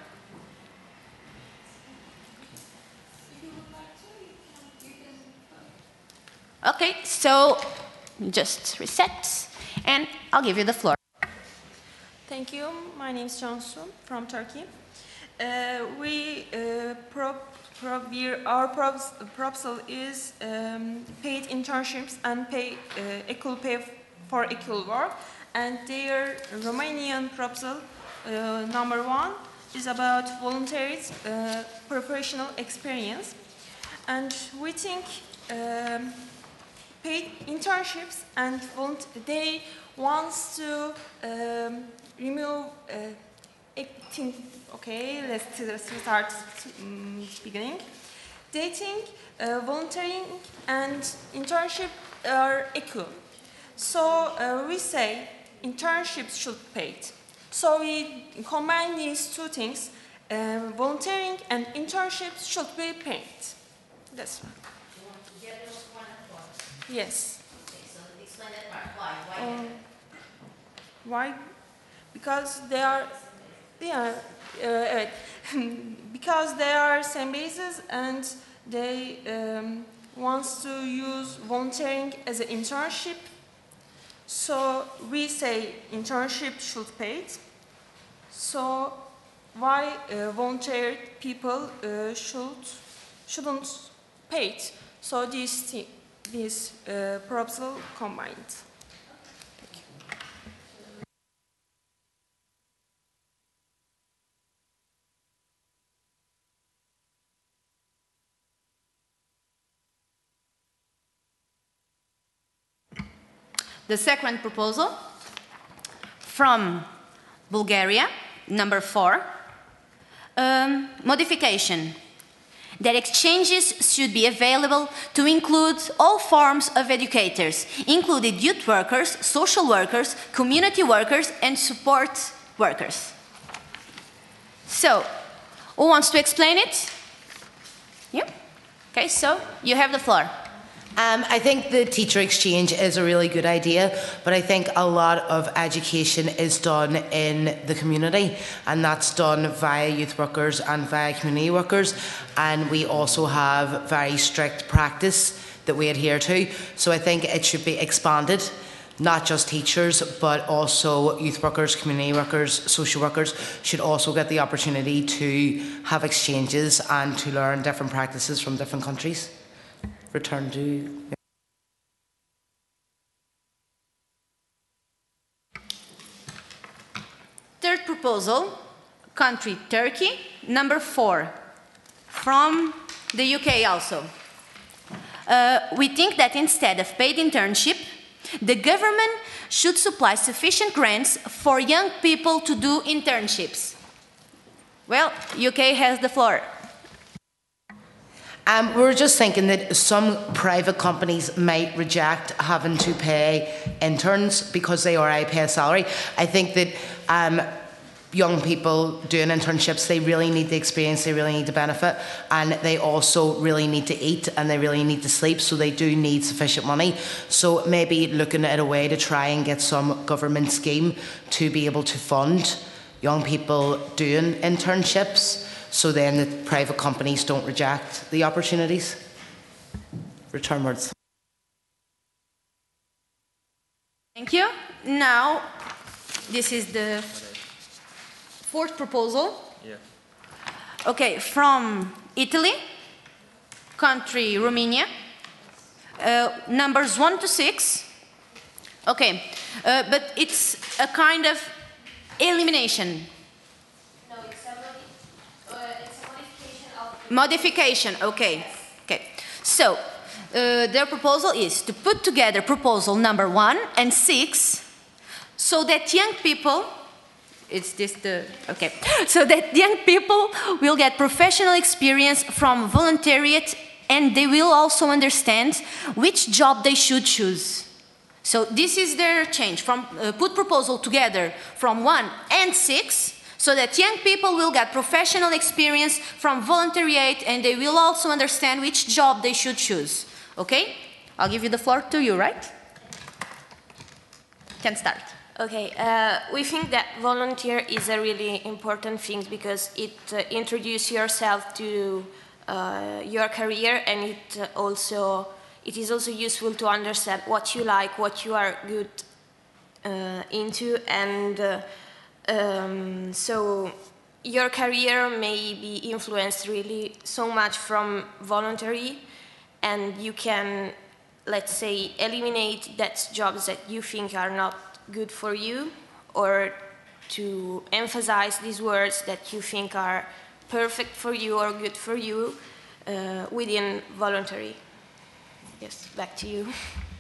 Okay, so just reset, and I'll give you the floor. Thank you. My name is Cansu from Turkey. Uh, we uh, pro pro our proposal is um, paid internships and pay uh, equal pay for equal work. And their Romanian proposal uh, number one is about volunteers' uh, professional experience. And we think um, paid internships and they want to um, remove uh, acting. Okay, let's, let's start um, beginning. They think uh, volunteering and internship are equal. So uh, we say internships should be paid. So we combine these two things, uh, volunteering and internships should be paid. That's right. Yes. Okay, so explain that part. Why? Why? Um, why? Because they are, they are, uh, because they are same bases and they um, wants to use volunteering as an internship. So we say internship should pay it. So why uh, volunteer people uh, should shouldn't pay it? So these these uh, proposal combined. Thank you. The second proposal from Bulgaria, number four, um, modification. That exchanges should be available to include all forms of educators, including youth workers, social workers, community workers, and support workers. So, who wants to explain it? You? Okay, so you have the floor. Um, I think the teacher exchange is a really good idea, but I think a lot of education is done in the community, and that's done via youth workers and via community workers, and we also have very strict practice that we adhere to. So I think it should be expanded, not just teachers, but also youth workers, community workers, social workers should also get the opportunity to have exchanges and to learn different practices from different countries. Return to. Third proposal, country Turkey, number four, from the U K also. Uh, we think that instead of paid internship, the government should supply sufficient grants for young people to do internships. Well, U K has the floor. Um, we were just thinking that some private companies might reject having to pay interns because they already pay a salary. I think that um, young people doing internships, they really need the experience, they really need to benefit, and they also really need to eat and they really need to sleep, so they do need sufficient money. So maybe looking at a way to try and get some government scheme to be able to fund young people doing internships, so then the private companies don't reject the opportunities. Return words. Thank you. Now, this is the fourth proposal. Yeah. Okay, from Italy, country Romania, uh, numbers one to six. Okay, uh, but it's a kind of elimination. No, it's a, modi uh, it's a modification of... Modification, okay. Okay. So, uh, their proposal is to put together proposal number one and six so that young people, it's this the, okay, so that young people will get professional experience from voluntariat, and they will also understand which job they should choose. So this is their change, from uh, put proposal together from one and six, so that young people will get professional experience from voluntariat, and they will also understand which job they should choose. Okay? I'll give you the floor to you, right? Can start. Okay, uh, we think that volunteer is a really important thing because it uh, introduces yourself to uh, your career, and it uh, also it is also useful to understand what you like, what you are good uh, into, and uh, um, so your career may be influenced really so much from voluntary, and you can, let's say, eliminate that jobs that you think are not good for you, or to emphasize these words that you think are perfect for you or good for you uh, within voluntary. Yes, back to you.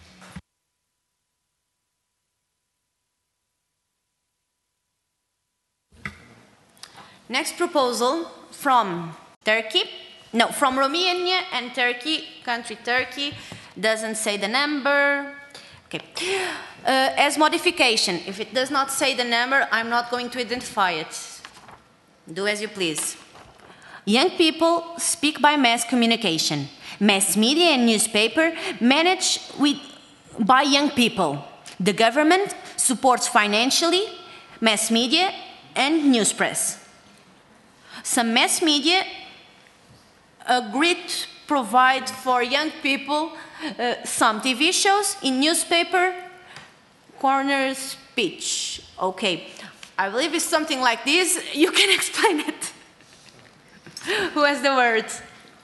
Next proposal from Turkey. No, from Romania and Turkey, country Turkey, doesn't say the number. Okay. Uh, as modification, if it does not say the number, I'm not going to identify it. Do as you please. Young people speak by mass communication. Mass media and newspaper managed with, by young people. The government supports financially mass media and news press. Some mass media agreed to provide for young people uh, some T V shows, in newspaper, corner speech. Okay, I believe it's something like this. You can explain it. Who has the words?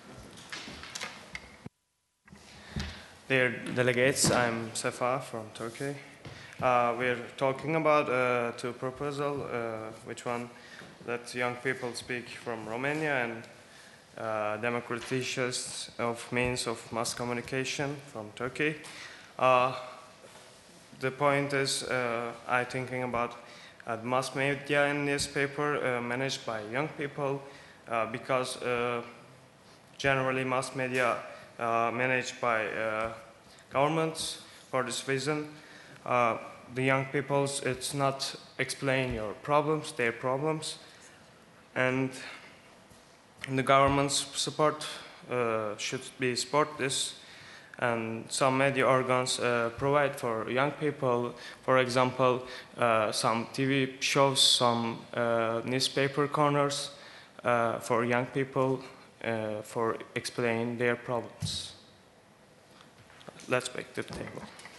Dear delegates, I'm Sefa from Turkey. Uh, we're talking about uh, two proposals, uh, which one that young people speak from Romania and uh, democraticians of means of mass communication from Turkey. Uh, the point is, uh, I'm thinking about uh, mass media and newspaper uh, managed by young people uh, because uh, generally mass media uh, managed by uh, governments. For this reason, uh, the young peoples, it's not explain your problems, their problems, and the government's support uh, should be support this, and some media organs uh, provide for young people, for example, uh, some T V shows, some uh, newspaper corners uh, for young people uh, for explain their problems. Let's back to the table.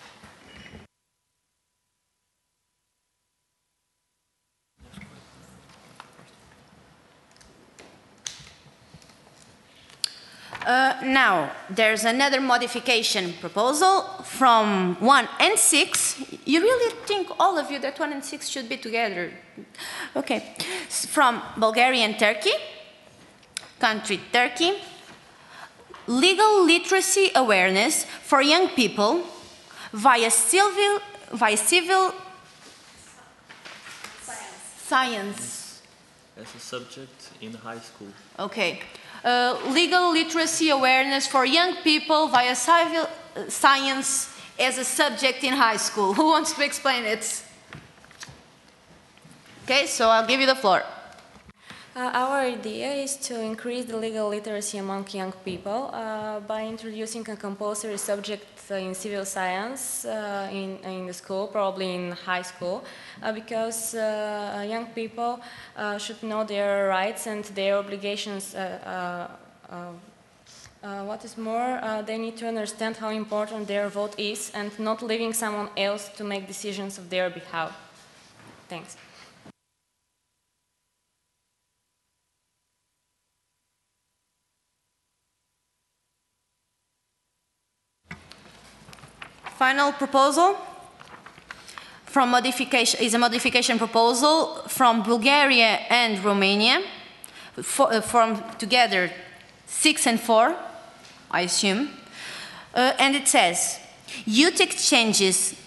Uh, now, there's another modification proposal from one and six. You really think, all of you, that one and six should be together? Okay. From Bulgaria and Turkey, country Turkey. Legal literacy awareness for young people via civil, via civil science. science. As a subject in high school. Okay. Uh, legal literacy awareness for young people via civil uh, science as a subject in high school. Who wants to explain it? Okay, so I'll give you the floor. Uh, our idea is to increase the legal literacy among young people uh, by introducing a compulsory subject uh, in civil science uh, in, in the school, probably in high school, uh, because uh, young people uh, should know their rights and their obligations. Uh, uh, uh, uh, what is more, uh, they need to understand how important their vote is and not leaving someone else to make decisions of their behalf. Thanks. Final proposal from modification is a modification proposal from Bulgaria and Romania, for, uh, from together six and four, I assume, uh, and it says, youth exchanges,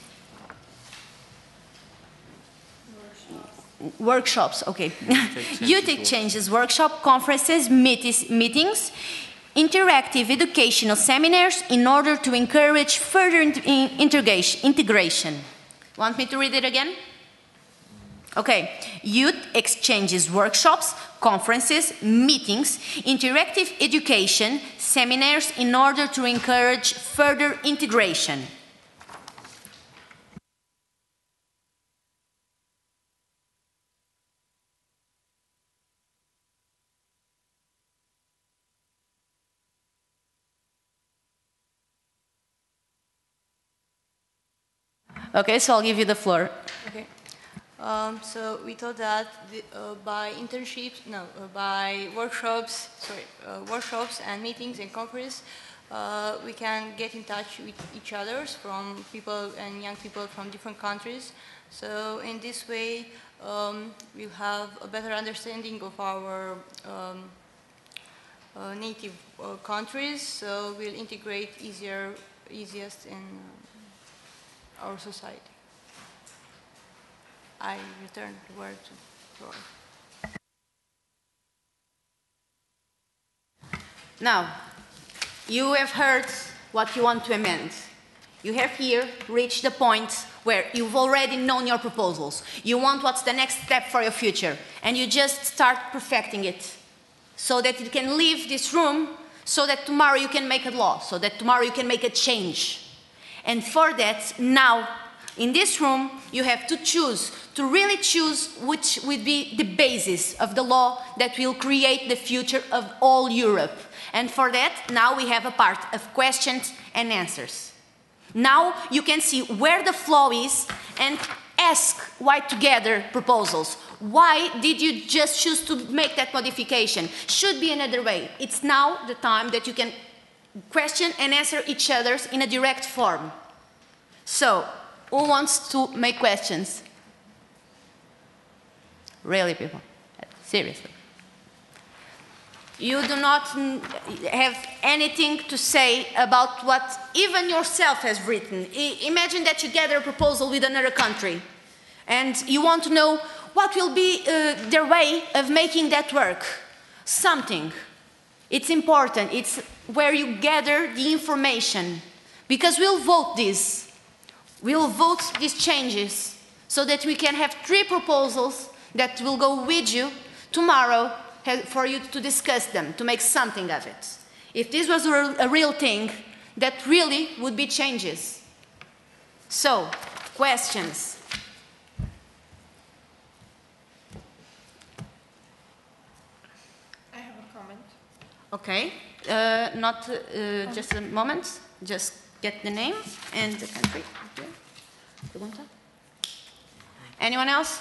workshops, workshops okay, youth exchanges, workshop, conferences, meetis, meetings, interactive educational seminars in order to encourage further in integration. integration. Want me to read it again? Okay. Youth exchanges, workshops, conferences, meetings, interactive education seminars in order to encourage further integration. Okay, so I'll give you the floor. Okay. Um, so we thought that the, uh, by internships, no, uh, by workshops, sorry, uh, workshops and meetings and conferences, uh, we can get in touch with each other from people and young people from different countries. So in this way, um, we'll have a better understanding of our um, uh, native uh, countries. So we'll integrate easier, easiest in our society. I return the word to Roy. Now, you have heard what you want to amend. You have here reached the point where you've already known your proposals. You want what's the next step for your future, and you just start perfecting it so that you can leave this room, so that tomorrow you can make a law, so that tomorrow you can make a change. And for that, now, in this room, you have to choose, to really choose which would be the basis of the law that will create the future of all Europe. And for that, now we have a part of questions and answers. Now you can see where the flaw is and ask why together proposals. Why did you just choose to make that modification? Should be another way. It's now the time that you can question and answer each other in a direct form. So, who wants to make questions? Really, people? Seriously. You do not have anything to say about what even yourself has written. I imagine that you gather a proposal with another country, and you want to know what will be uh, their way of making that work. Something. It's important. It's where you gather the information, because we'll vote this. We'll vote these changes so that we can have three proposals that will go with you tomorrow for you to discuss them, to make something of it. If this was a real thing, that really would be changes. So, questions? I have a comment. Okay, uh, not uh, just a moment, just get the name and the country. Anyone else?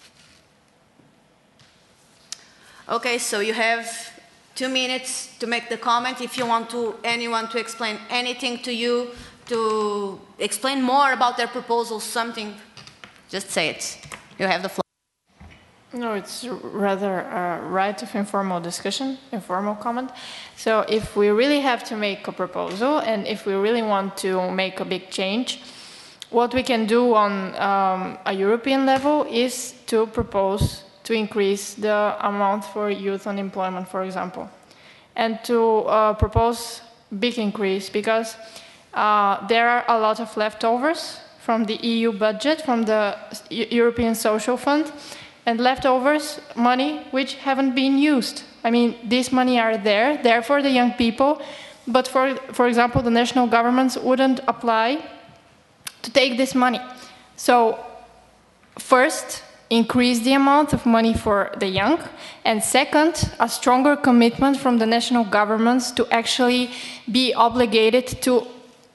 Okay, so you have two minutes to make the comment. If you want to, anyone to explain anything to you, to explain more about their proposal, something, just say it. You have the floor. No, it's rather a right of informal discussion, informal comment. So if we really have to make a proposal, and if we really want to make a big change, what we can do on um, a European level is to propose to increase the amount for youth unemployment, for example, and to uh, propose big increase, because uh, there are a lot of leftovers from the E U budget, from the European Social Fund, and leftovers money which haven't been used. I mean, these money are there, there for the young people, but for, for example, the national governments wouldn't apply to take this money. So first, increase the amount of money for the young, and second, a stronger commitment from the national governments to actually be obligated to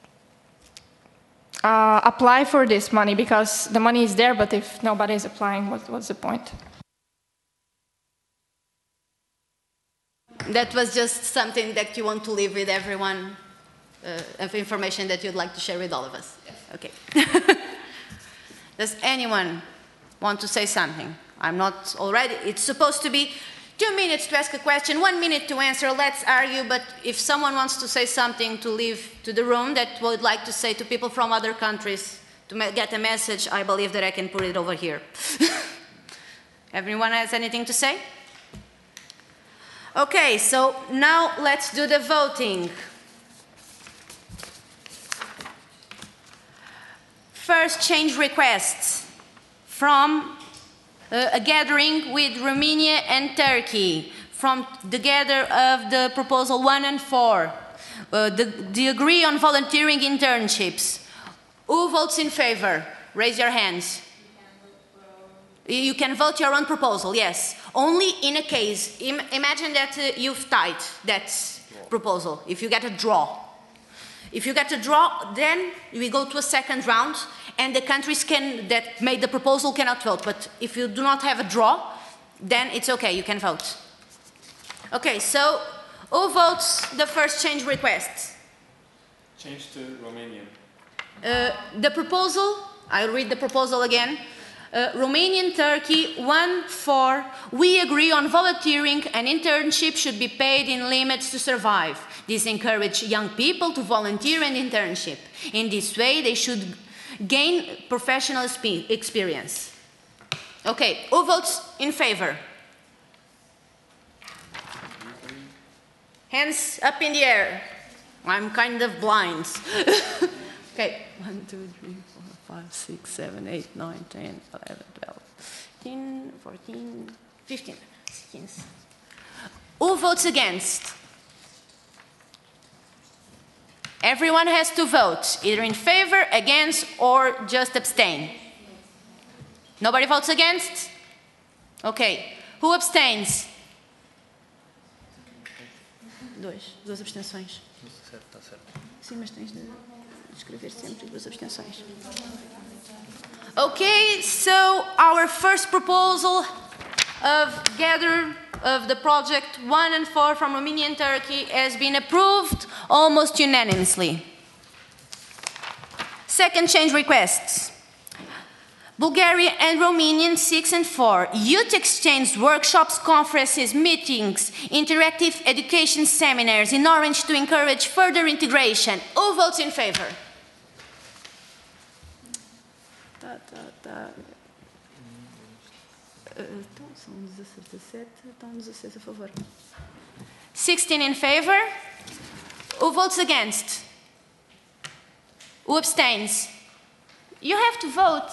uh, apply for this money, because the money is there, but if nobody is applying, what, what's the point? That was just something that you want to leave with everyone, uh, of information that you'd like to share with all of us. Yes. Okay. Does anyone want to say something? I'm not already, it's supposed to be two minutes to ask a question, one minute to answer, let's argue, but if someone wants to say something to leave to the room that would like to say to people from other countries to get a message, I believe that I can put it over here. Everyone has anything to say? Okay, so now let's do the voting. First change requests from uh, a gathering with Romania and Turkey, from the gather of the proposal one and four, uh, the, the agree on volunteering internships. Who votes in favor? Raise your hands. You can vote your own proposal, yes. Only in a case, im imagine that uh, you've tied that proposal, if you get a draw. If you get a draw, then we go to a second round, and the countries can, that made the proposal cannot vote. But if you do not have a draw, then it's okay, you can vote. Okay, so who votes the first change request? Change to Romanian. Uh, the proposal, I'll read the proposal again. Uh, Romanian, Turkey, one, four, we agree on volunteering and internship should be paid in limits to survive. This encourages young people to volunteer and internship. In this way, they should gain professional experience. Okay, who votes in favor? Hands up in the air. I'm kind of blind. Okay, one, two, three, four, five, six, seven, eight, nine, ten, eleven, twelve, thirteen, fourteen, fifteen, sixteen. Who votes against? Everyone has to vote, either in favor, against, or just abstain. Nobody votes against? Okay. Who abstains? Dois. Duas abstenções. Está certo. Sim, mas tens de escrever sempre duas abstenções. Okay, so our first proposal of gather of the project one and four from Romania and Turkey has been approved almost unanimously. Second change requests. Bulgaria and Romanian six and four, youth exchange workshops, conferences, meetings, interactive education seminars in Orange to encourage further integration. Who votes in favor? Tá, tá, tá. Então, são dezessete, então dezesseis a favor. sixteen in favor. Who votes against? Who abstains? You have to vote.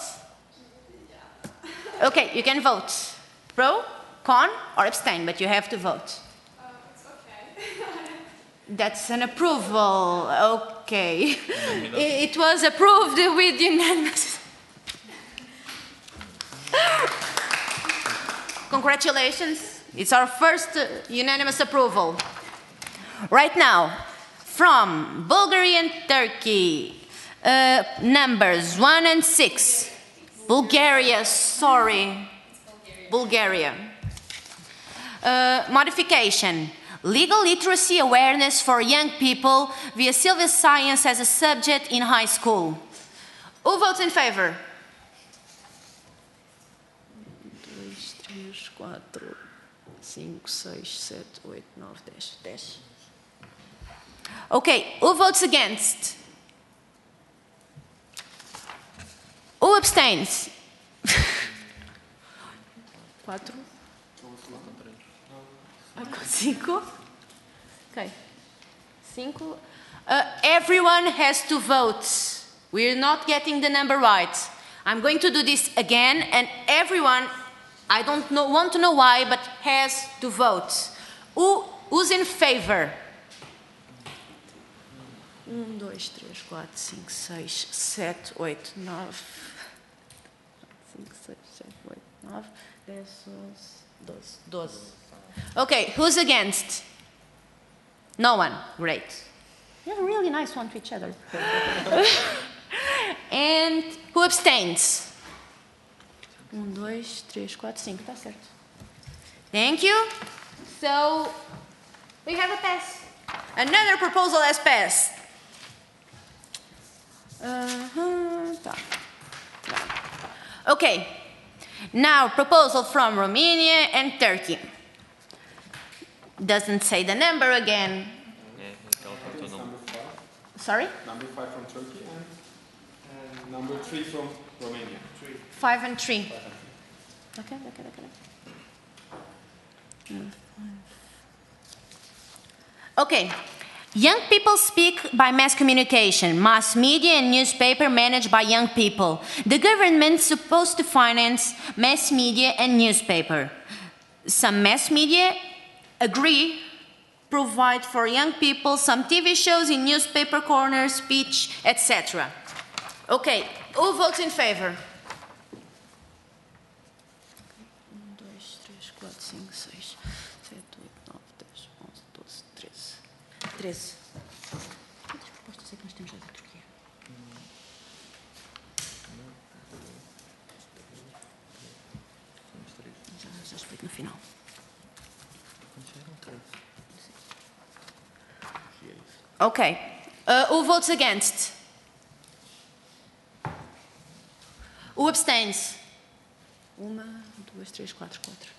Okay, you can vote. Pro, con, or abstain, but you have to vote. Uh, it's okay. That's an approval. Okay. It was approved with unanimous. Congratulations. It's our first uh, unanimous approval. Right now, from Bulgaria and Turkey, uh, numbers one and six. Bulgaria, sorry. Bulgaria. Uh, modification. Legal literacy awareness for young people via civil science as a subject in high school. Who votes in favor? dois, três, quatro, cinco, seis, sete, oito, nove, dez. dez. Okay, who votes against? Who abstains? Quatro. Cinco. Okay. Cinco. Uh, everyone has to vote. We're not getting the number right. I'm going to do this again, and everyone I don't know, want to know why, but has to vote. Who, who's in favor? Um, dois, três, quatro, cinco, seis, sete, oito, nove. cinco, seis, sete, oito, nove, dez, onze, doze, doze. Okay, who's against? No one. Great. You have a really nice one to each other. And who abstains? Um, dois, três, quatro, cinco. Tá certo. Thank you. So, we have a pass. Another proposal has passed. Uh-huh. Tá. Okay. Now, proposal from Romania and Turkey. Doesn't say the number again. Sorry? Number five from Turkey and, and number three from Romania. Three. Five and three. Five and three. Okay, okay, okay. Okay. Young people speak by mass communication, mass media and newspaper managed by young people. The government is supposed to finance mass media and newspaper. Some mass media agree provide for young people some T V shows in newspaper corners, speech, et cetera. Okay, who votes in favor? um, dois, três, quatro, cinco, seis, sete, oito, nove, dez, onze, doze, treze. treze. Quantas propostas é que nós temos já da Turquia? Já, já explico no final. Okay. Uh, who votes against? Who abstains? Uma, duas, três, quatro, quatro.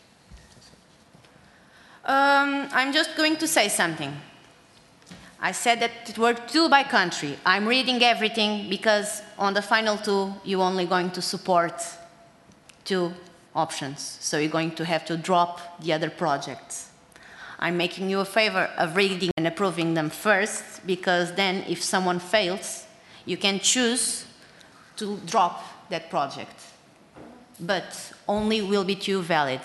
Um, I'm just going to say something. I said that it were two by country. I'm reading everything because on the final two, you're only going to support two options. So you're going to have to drop the other projects. I'm making you a favor of reading and approving them first, because then if someone fails, you can choose to drop that project. But only will be two valid.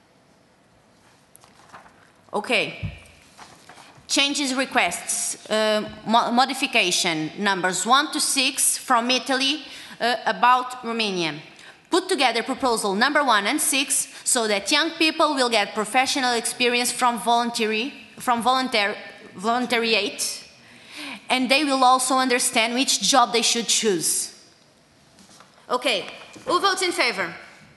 Okay. Changes requests, uh, mo modification numbers one to six from Italy uh, about Romania. Put together proposal number one and six so that young people will get professional experience from voluntary, from volunteer, voluntariate, and they will also understand which job they should choose. Okay, who votes in favor?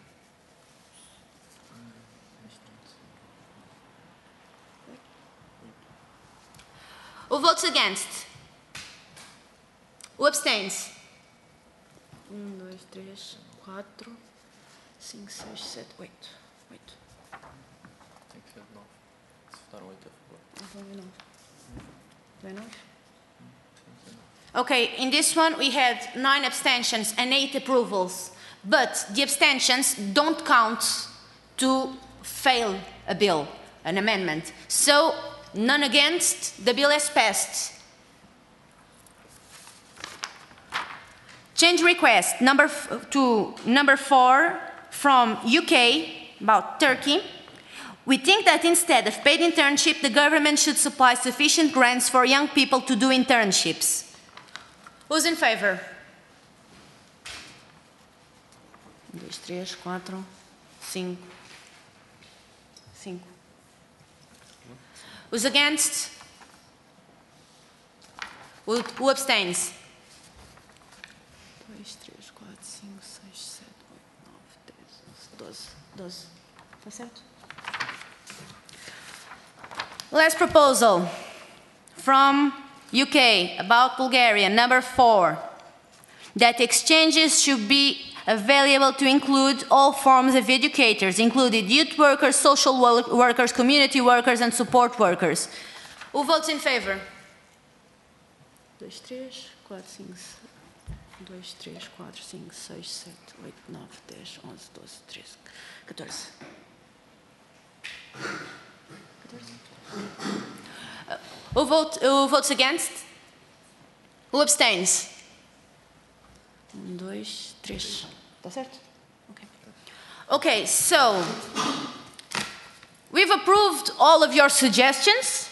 Who votes against? Who abstains? Um, dois, três, quatro, cinco, seis, sete, oito. Oito. Tem que ser nove. Se votaram oito a favor. Então, nove. nove? Okay, in this one we had nine abstentions and eight approvals, but the abstentions don't count to fail a bill, an amendment. So, none against, the bill has passed. Change request number f to number four from U K about Turkey. We think that instead of paid internship, the government should supply sufficient grants for young people to do internships. Who's in favor? Dois, três, quatro, cinco. Cinco. Who's against? Who, who abstains? dois, três, quatro, cinco, seis, sete, oito, nove, dez, doze. doze. Tá certo? Last proposal from U K about Bulgaria, number four, that exchanges should be available to include all forms of educators, including youth workers, social workers, community workers, and support workers. Who votes in favor? dois, três, quatro, cinco, dois, três, quatro, cinco, seis, sete, oito, nove, dez, onze, doze, treze, catorze. Uh, who, vote, who votes against? Who abstains? Um, dois, três. Tá certo? Okay. Okay, so we've approved all of your suggestions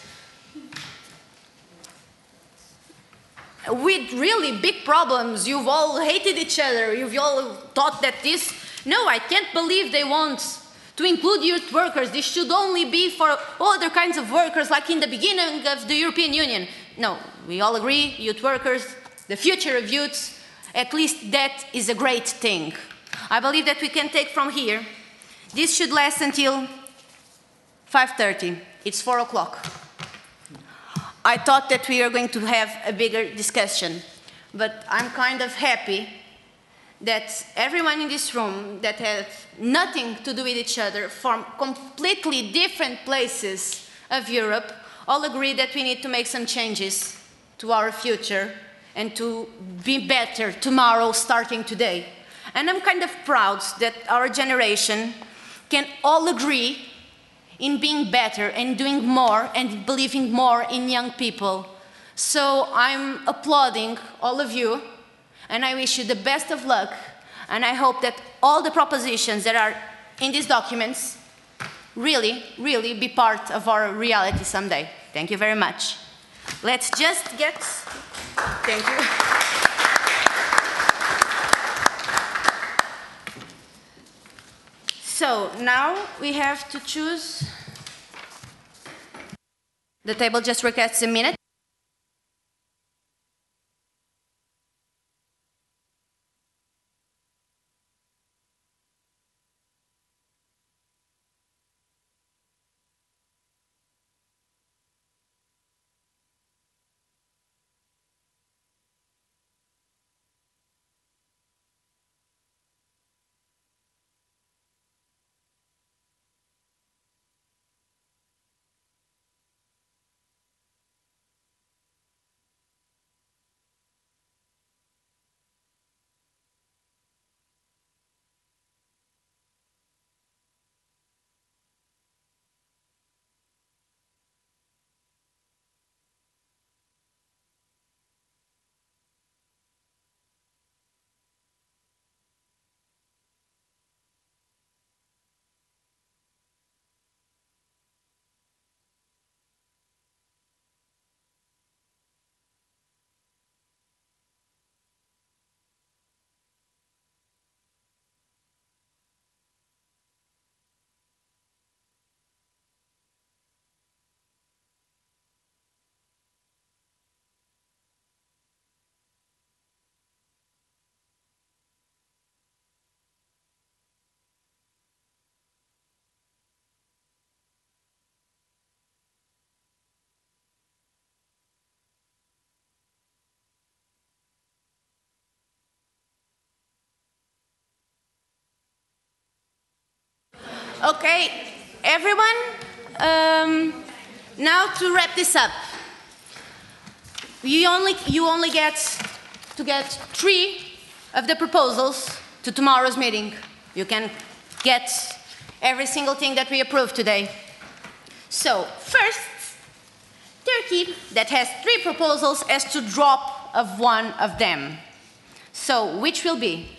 with really big problems. You've all hated each other. You've all thought that this, no, I can't believe they want to include youth workers. This should only be for other kinds of workers, like in the beginning of the European Union. No, we all agree, youth workers, the future of youths, at least that is a great thing. I believe that we can take from here. This should last until five thirty. It's four o'clock. I thought that we were going to have a bigger discussion, but I'm kind of happy that everyone in this room that has nothing to do with each other from completely different places of Europe all agree that we need to make some changes to our future and to be better tomorrow starting today. And I'm kind of proud that our generation can all agree in being better and doing more and believing more in young people. So I'm applauding all of you, and I wish you the best of luck, and I hope that all the propositions that are in these documents really, really be part of our reality someday. Thank you very much. Let's just get... Thank you. So now we have to choose... The table just requests a minute. Okay, everyone, um, now to wrap this up. You only, you only get to get three of the proposals to tomorrow's meeting. You can get every single thing that we approved today. So, first, Turkey, that has three proposals, has to drop of one of them. So, which will be?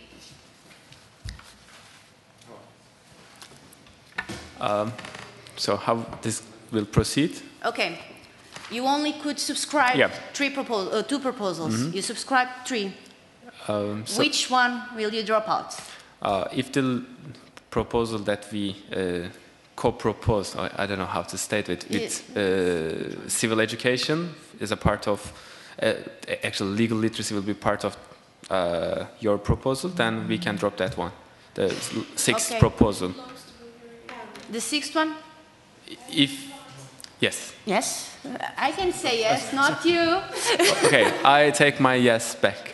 Um, so how this will proceed? Okay, you only could subscribe yeah. three propos uh, two proposals. Mm-hmm. You subscribe three. Um, so Which one will you drop out? Uh, if the proposal that we uh, co-proposed, I, I don't know how to state it, with uh, civil education is a part of, uh, actually legal literacy will be part of uh, your proposal, then we can drop that one, the sixth okay. proposal. The sixth one? If, yes. Yes, I can say yes, not you. Okay, I take my yes back.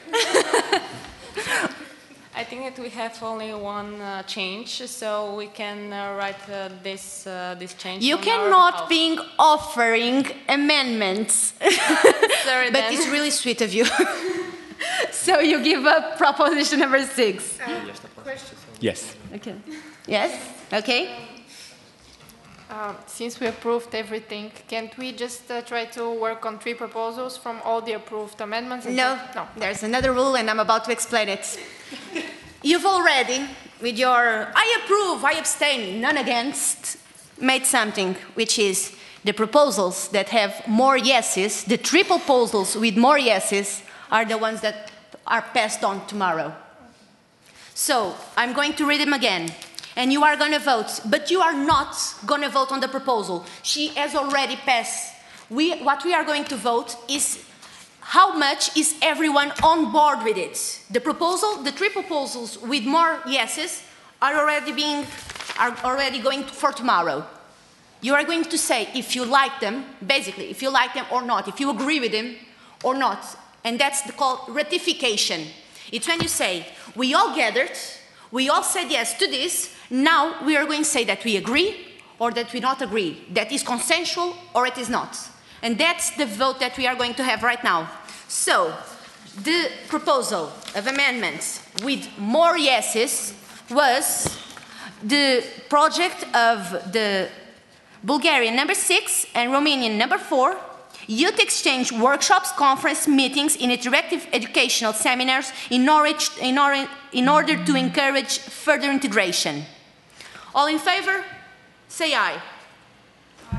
I think that we have only one uh, change, so we can uh, write uh, this uh, this change. You cannot be offering amendments. Sorry, but then. it's really sweet of you. So you give up proposition number six. Yes. Okay. Yes. Okay. Uh, since we approved everything, can't we just uh, try to work on three proposals from all the approved amendments? No, no, there's another rule and I'm about to explain it. You've already with your I approve, I abstain, none against, made something which is the proposals that have more yeses, the triple proposals with more yeses are the ones that are passed on tomorrow. So I'm going to read them again. And you are going to vote, but you are not going to vote on the proposal. She has already passed. We, what we are going to vote is how much is everyone on board with it. The proposal, the three proposals with more yeses are already being, are already going for tomorrow. You are going to say if you like them, basically, if you like them or not, if you agree with them or not. And that's the called ratification. It's when you say, we all gathered, we all said yes to this, now we are going to say that we agree or that we not agree, that is consensual or it is not. And that's the vote that we are going to have right now. So, the proposal of amendments with more yeses was the project of the Bulgarian number six and Romanian number four, youth exchange workshops, conference meetings, and interactive educational seminars in, Norwich, in, or, in order to encourage further integration. All in favor? Say aye. Aye.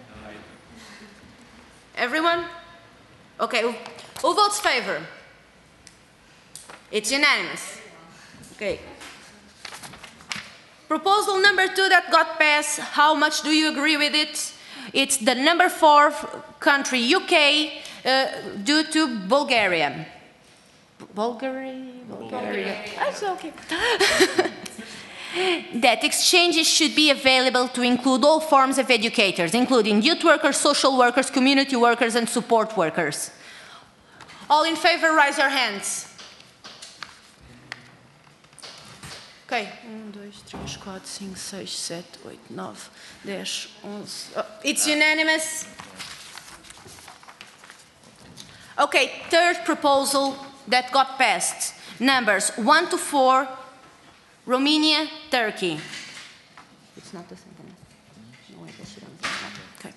Everyone? Okay, who, who votes favor? It's unanimous. Okay. Proposal number two that got passed, how much do you agree with it? It's the number four country, U K, uh, due to Bulgaria. Bulgaria? Bulgaria. That's okay. That exchanges should be available to include all forms of educators, including youth workers, social workers, community workers, and support workers. All in favor, raise your hands. Ok. um, dois, três, quatro, cinco, seis, sete, oito, nove, dez, onze. Oh, it's unanimous. Okay, third proposal that got passed. Numbers one to four, Romania, Turkey. It's not the same. Okay.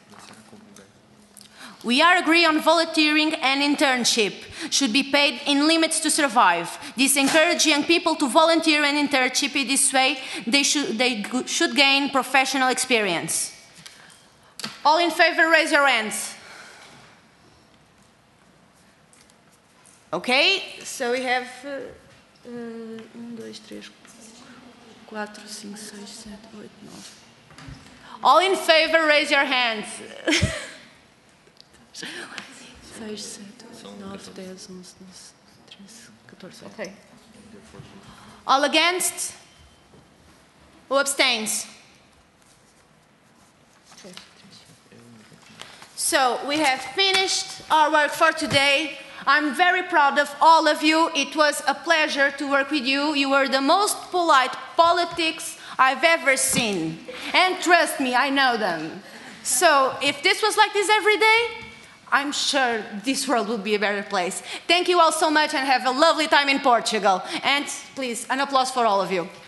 We are agreeing on volunteering and internship should be paid in limits to survive. This encourages young people to volunteer and internship. In this way, they should, they should gain professional experience. All in favor, raise your hands. Okay, so we have uh, uh, um, dois, três, quatro, cinco, seis, sete, oito, nove. All in favor, raise your hands. seis, sete, oito, nove, dez, onze, doze, treze, quatorze. Okay. All against? Who abstains? So we have finished our work for today. I'm very proud of all of you. It was a pleasure to work with you. You were the most polite politics I've ever seen. And trust me, I know them. So if this was like this every day, I'm sure this world would be a better place. Thank you all so much and have a lovely time in Portugal. And please, an applause for all of you.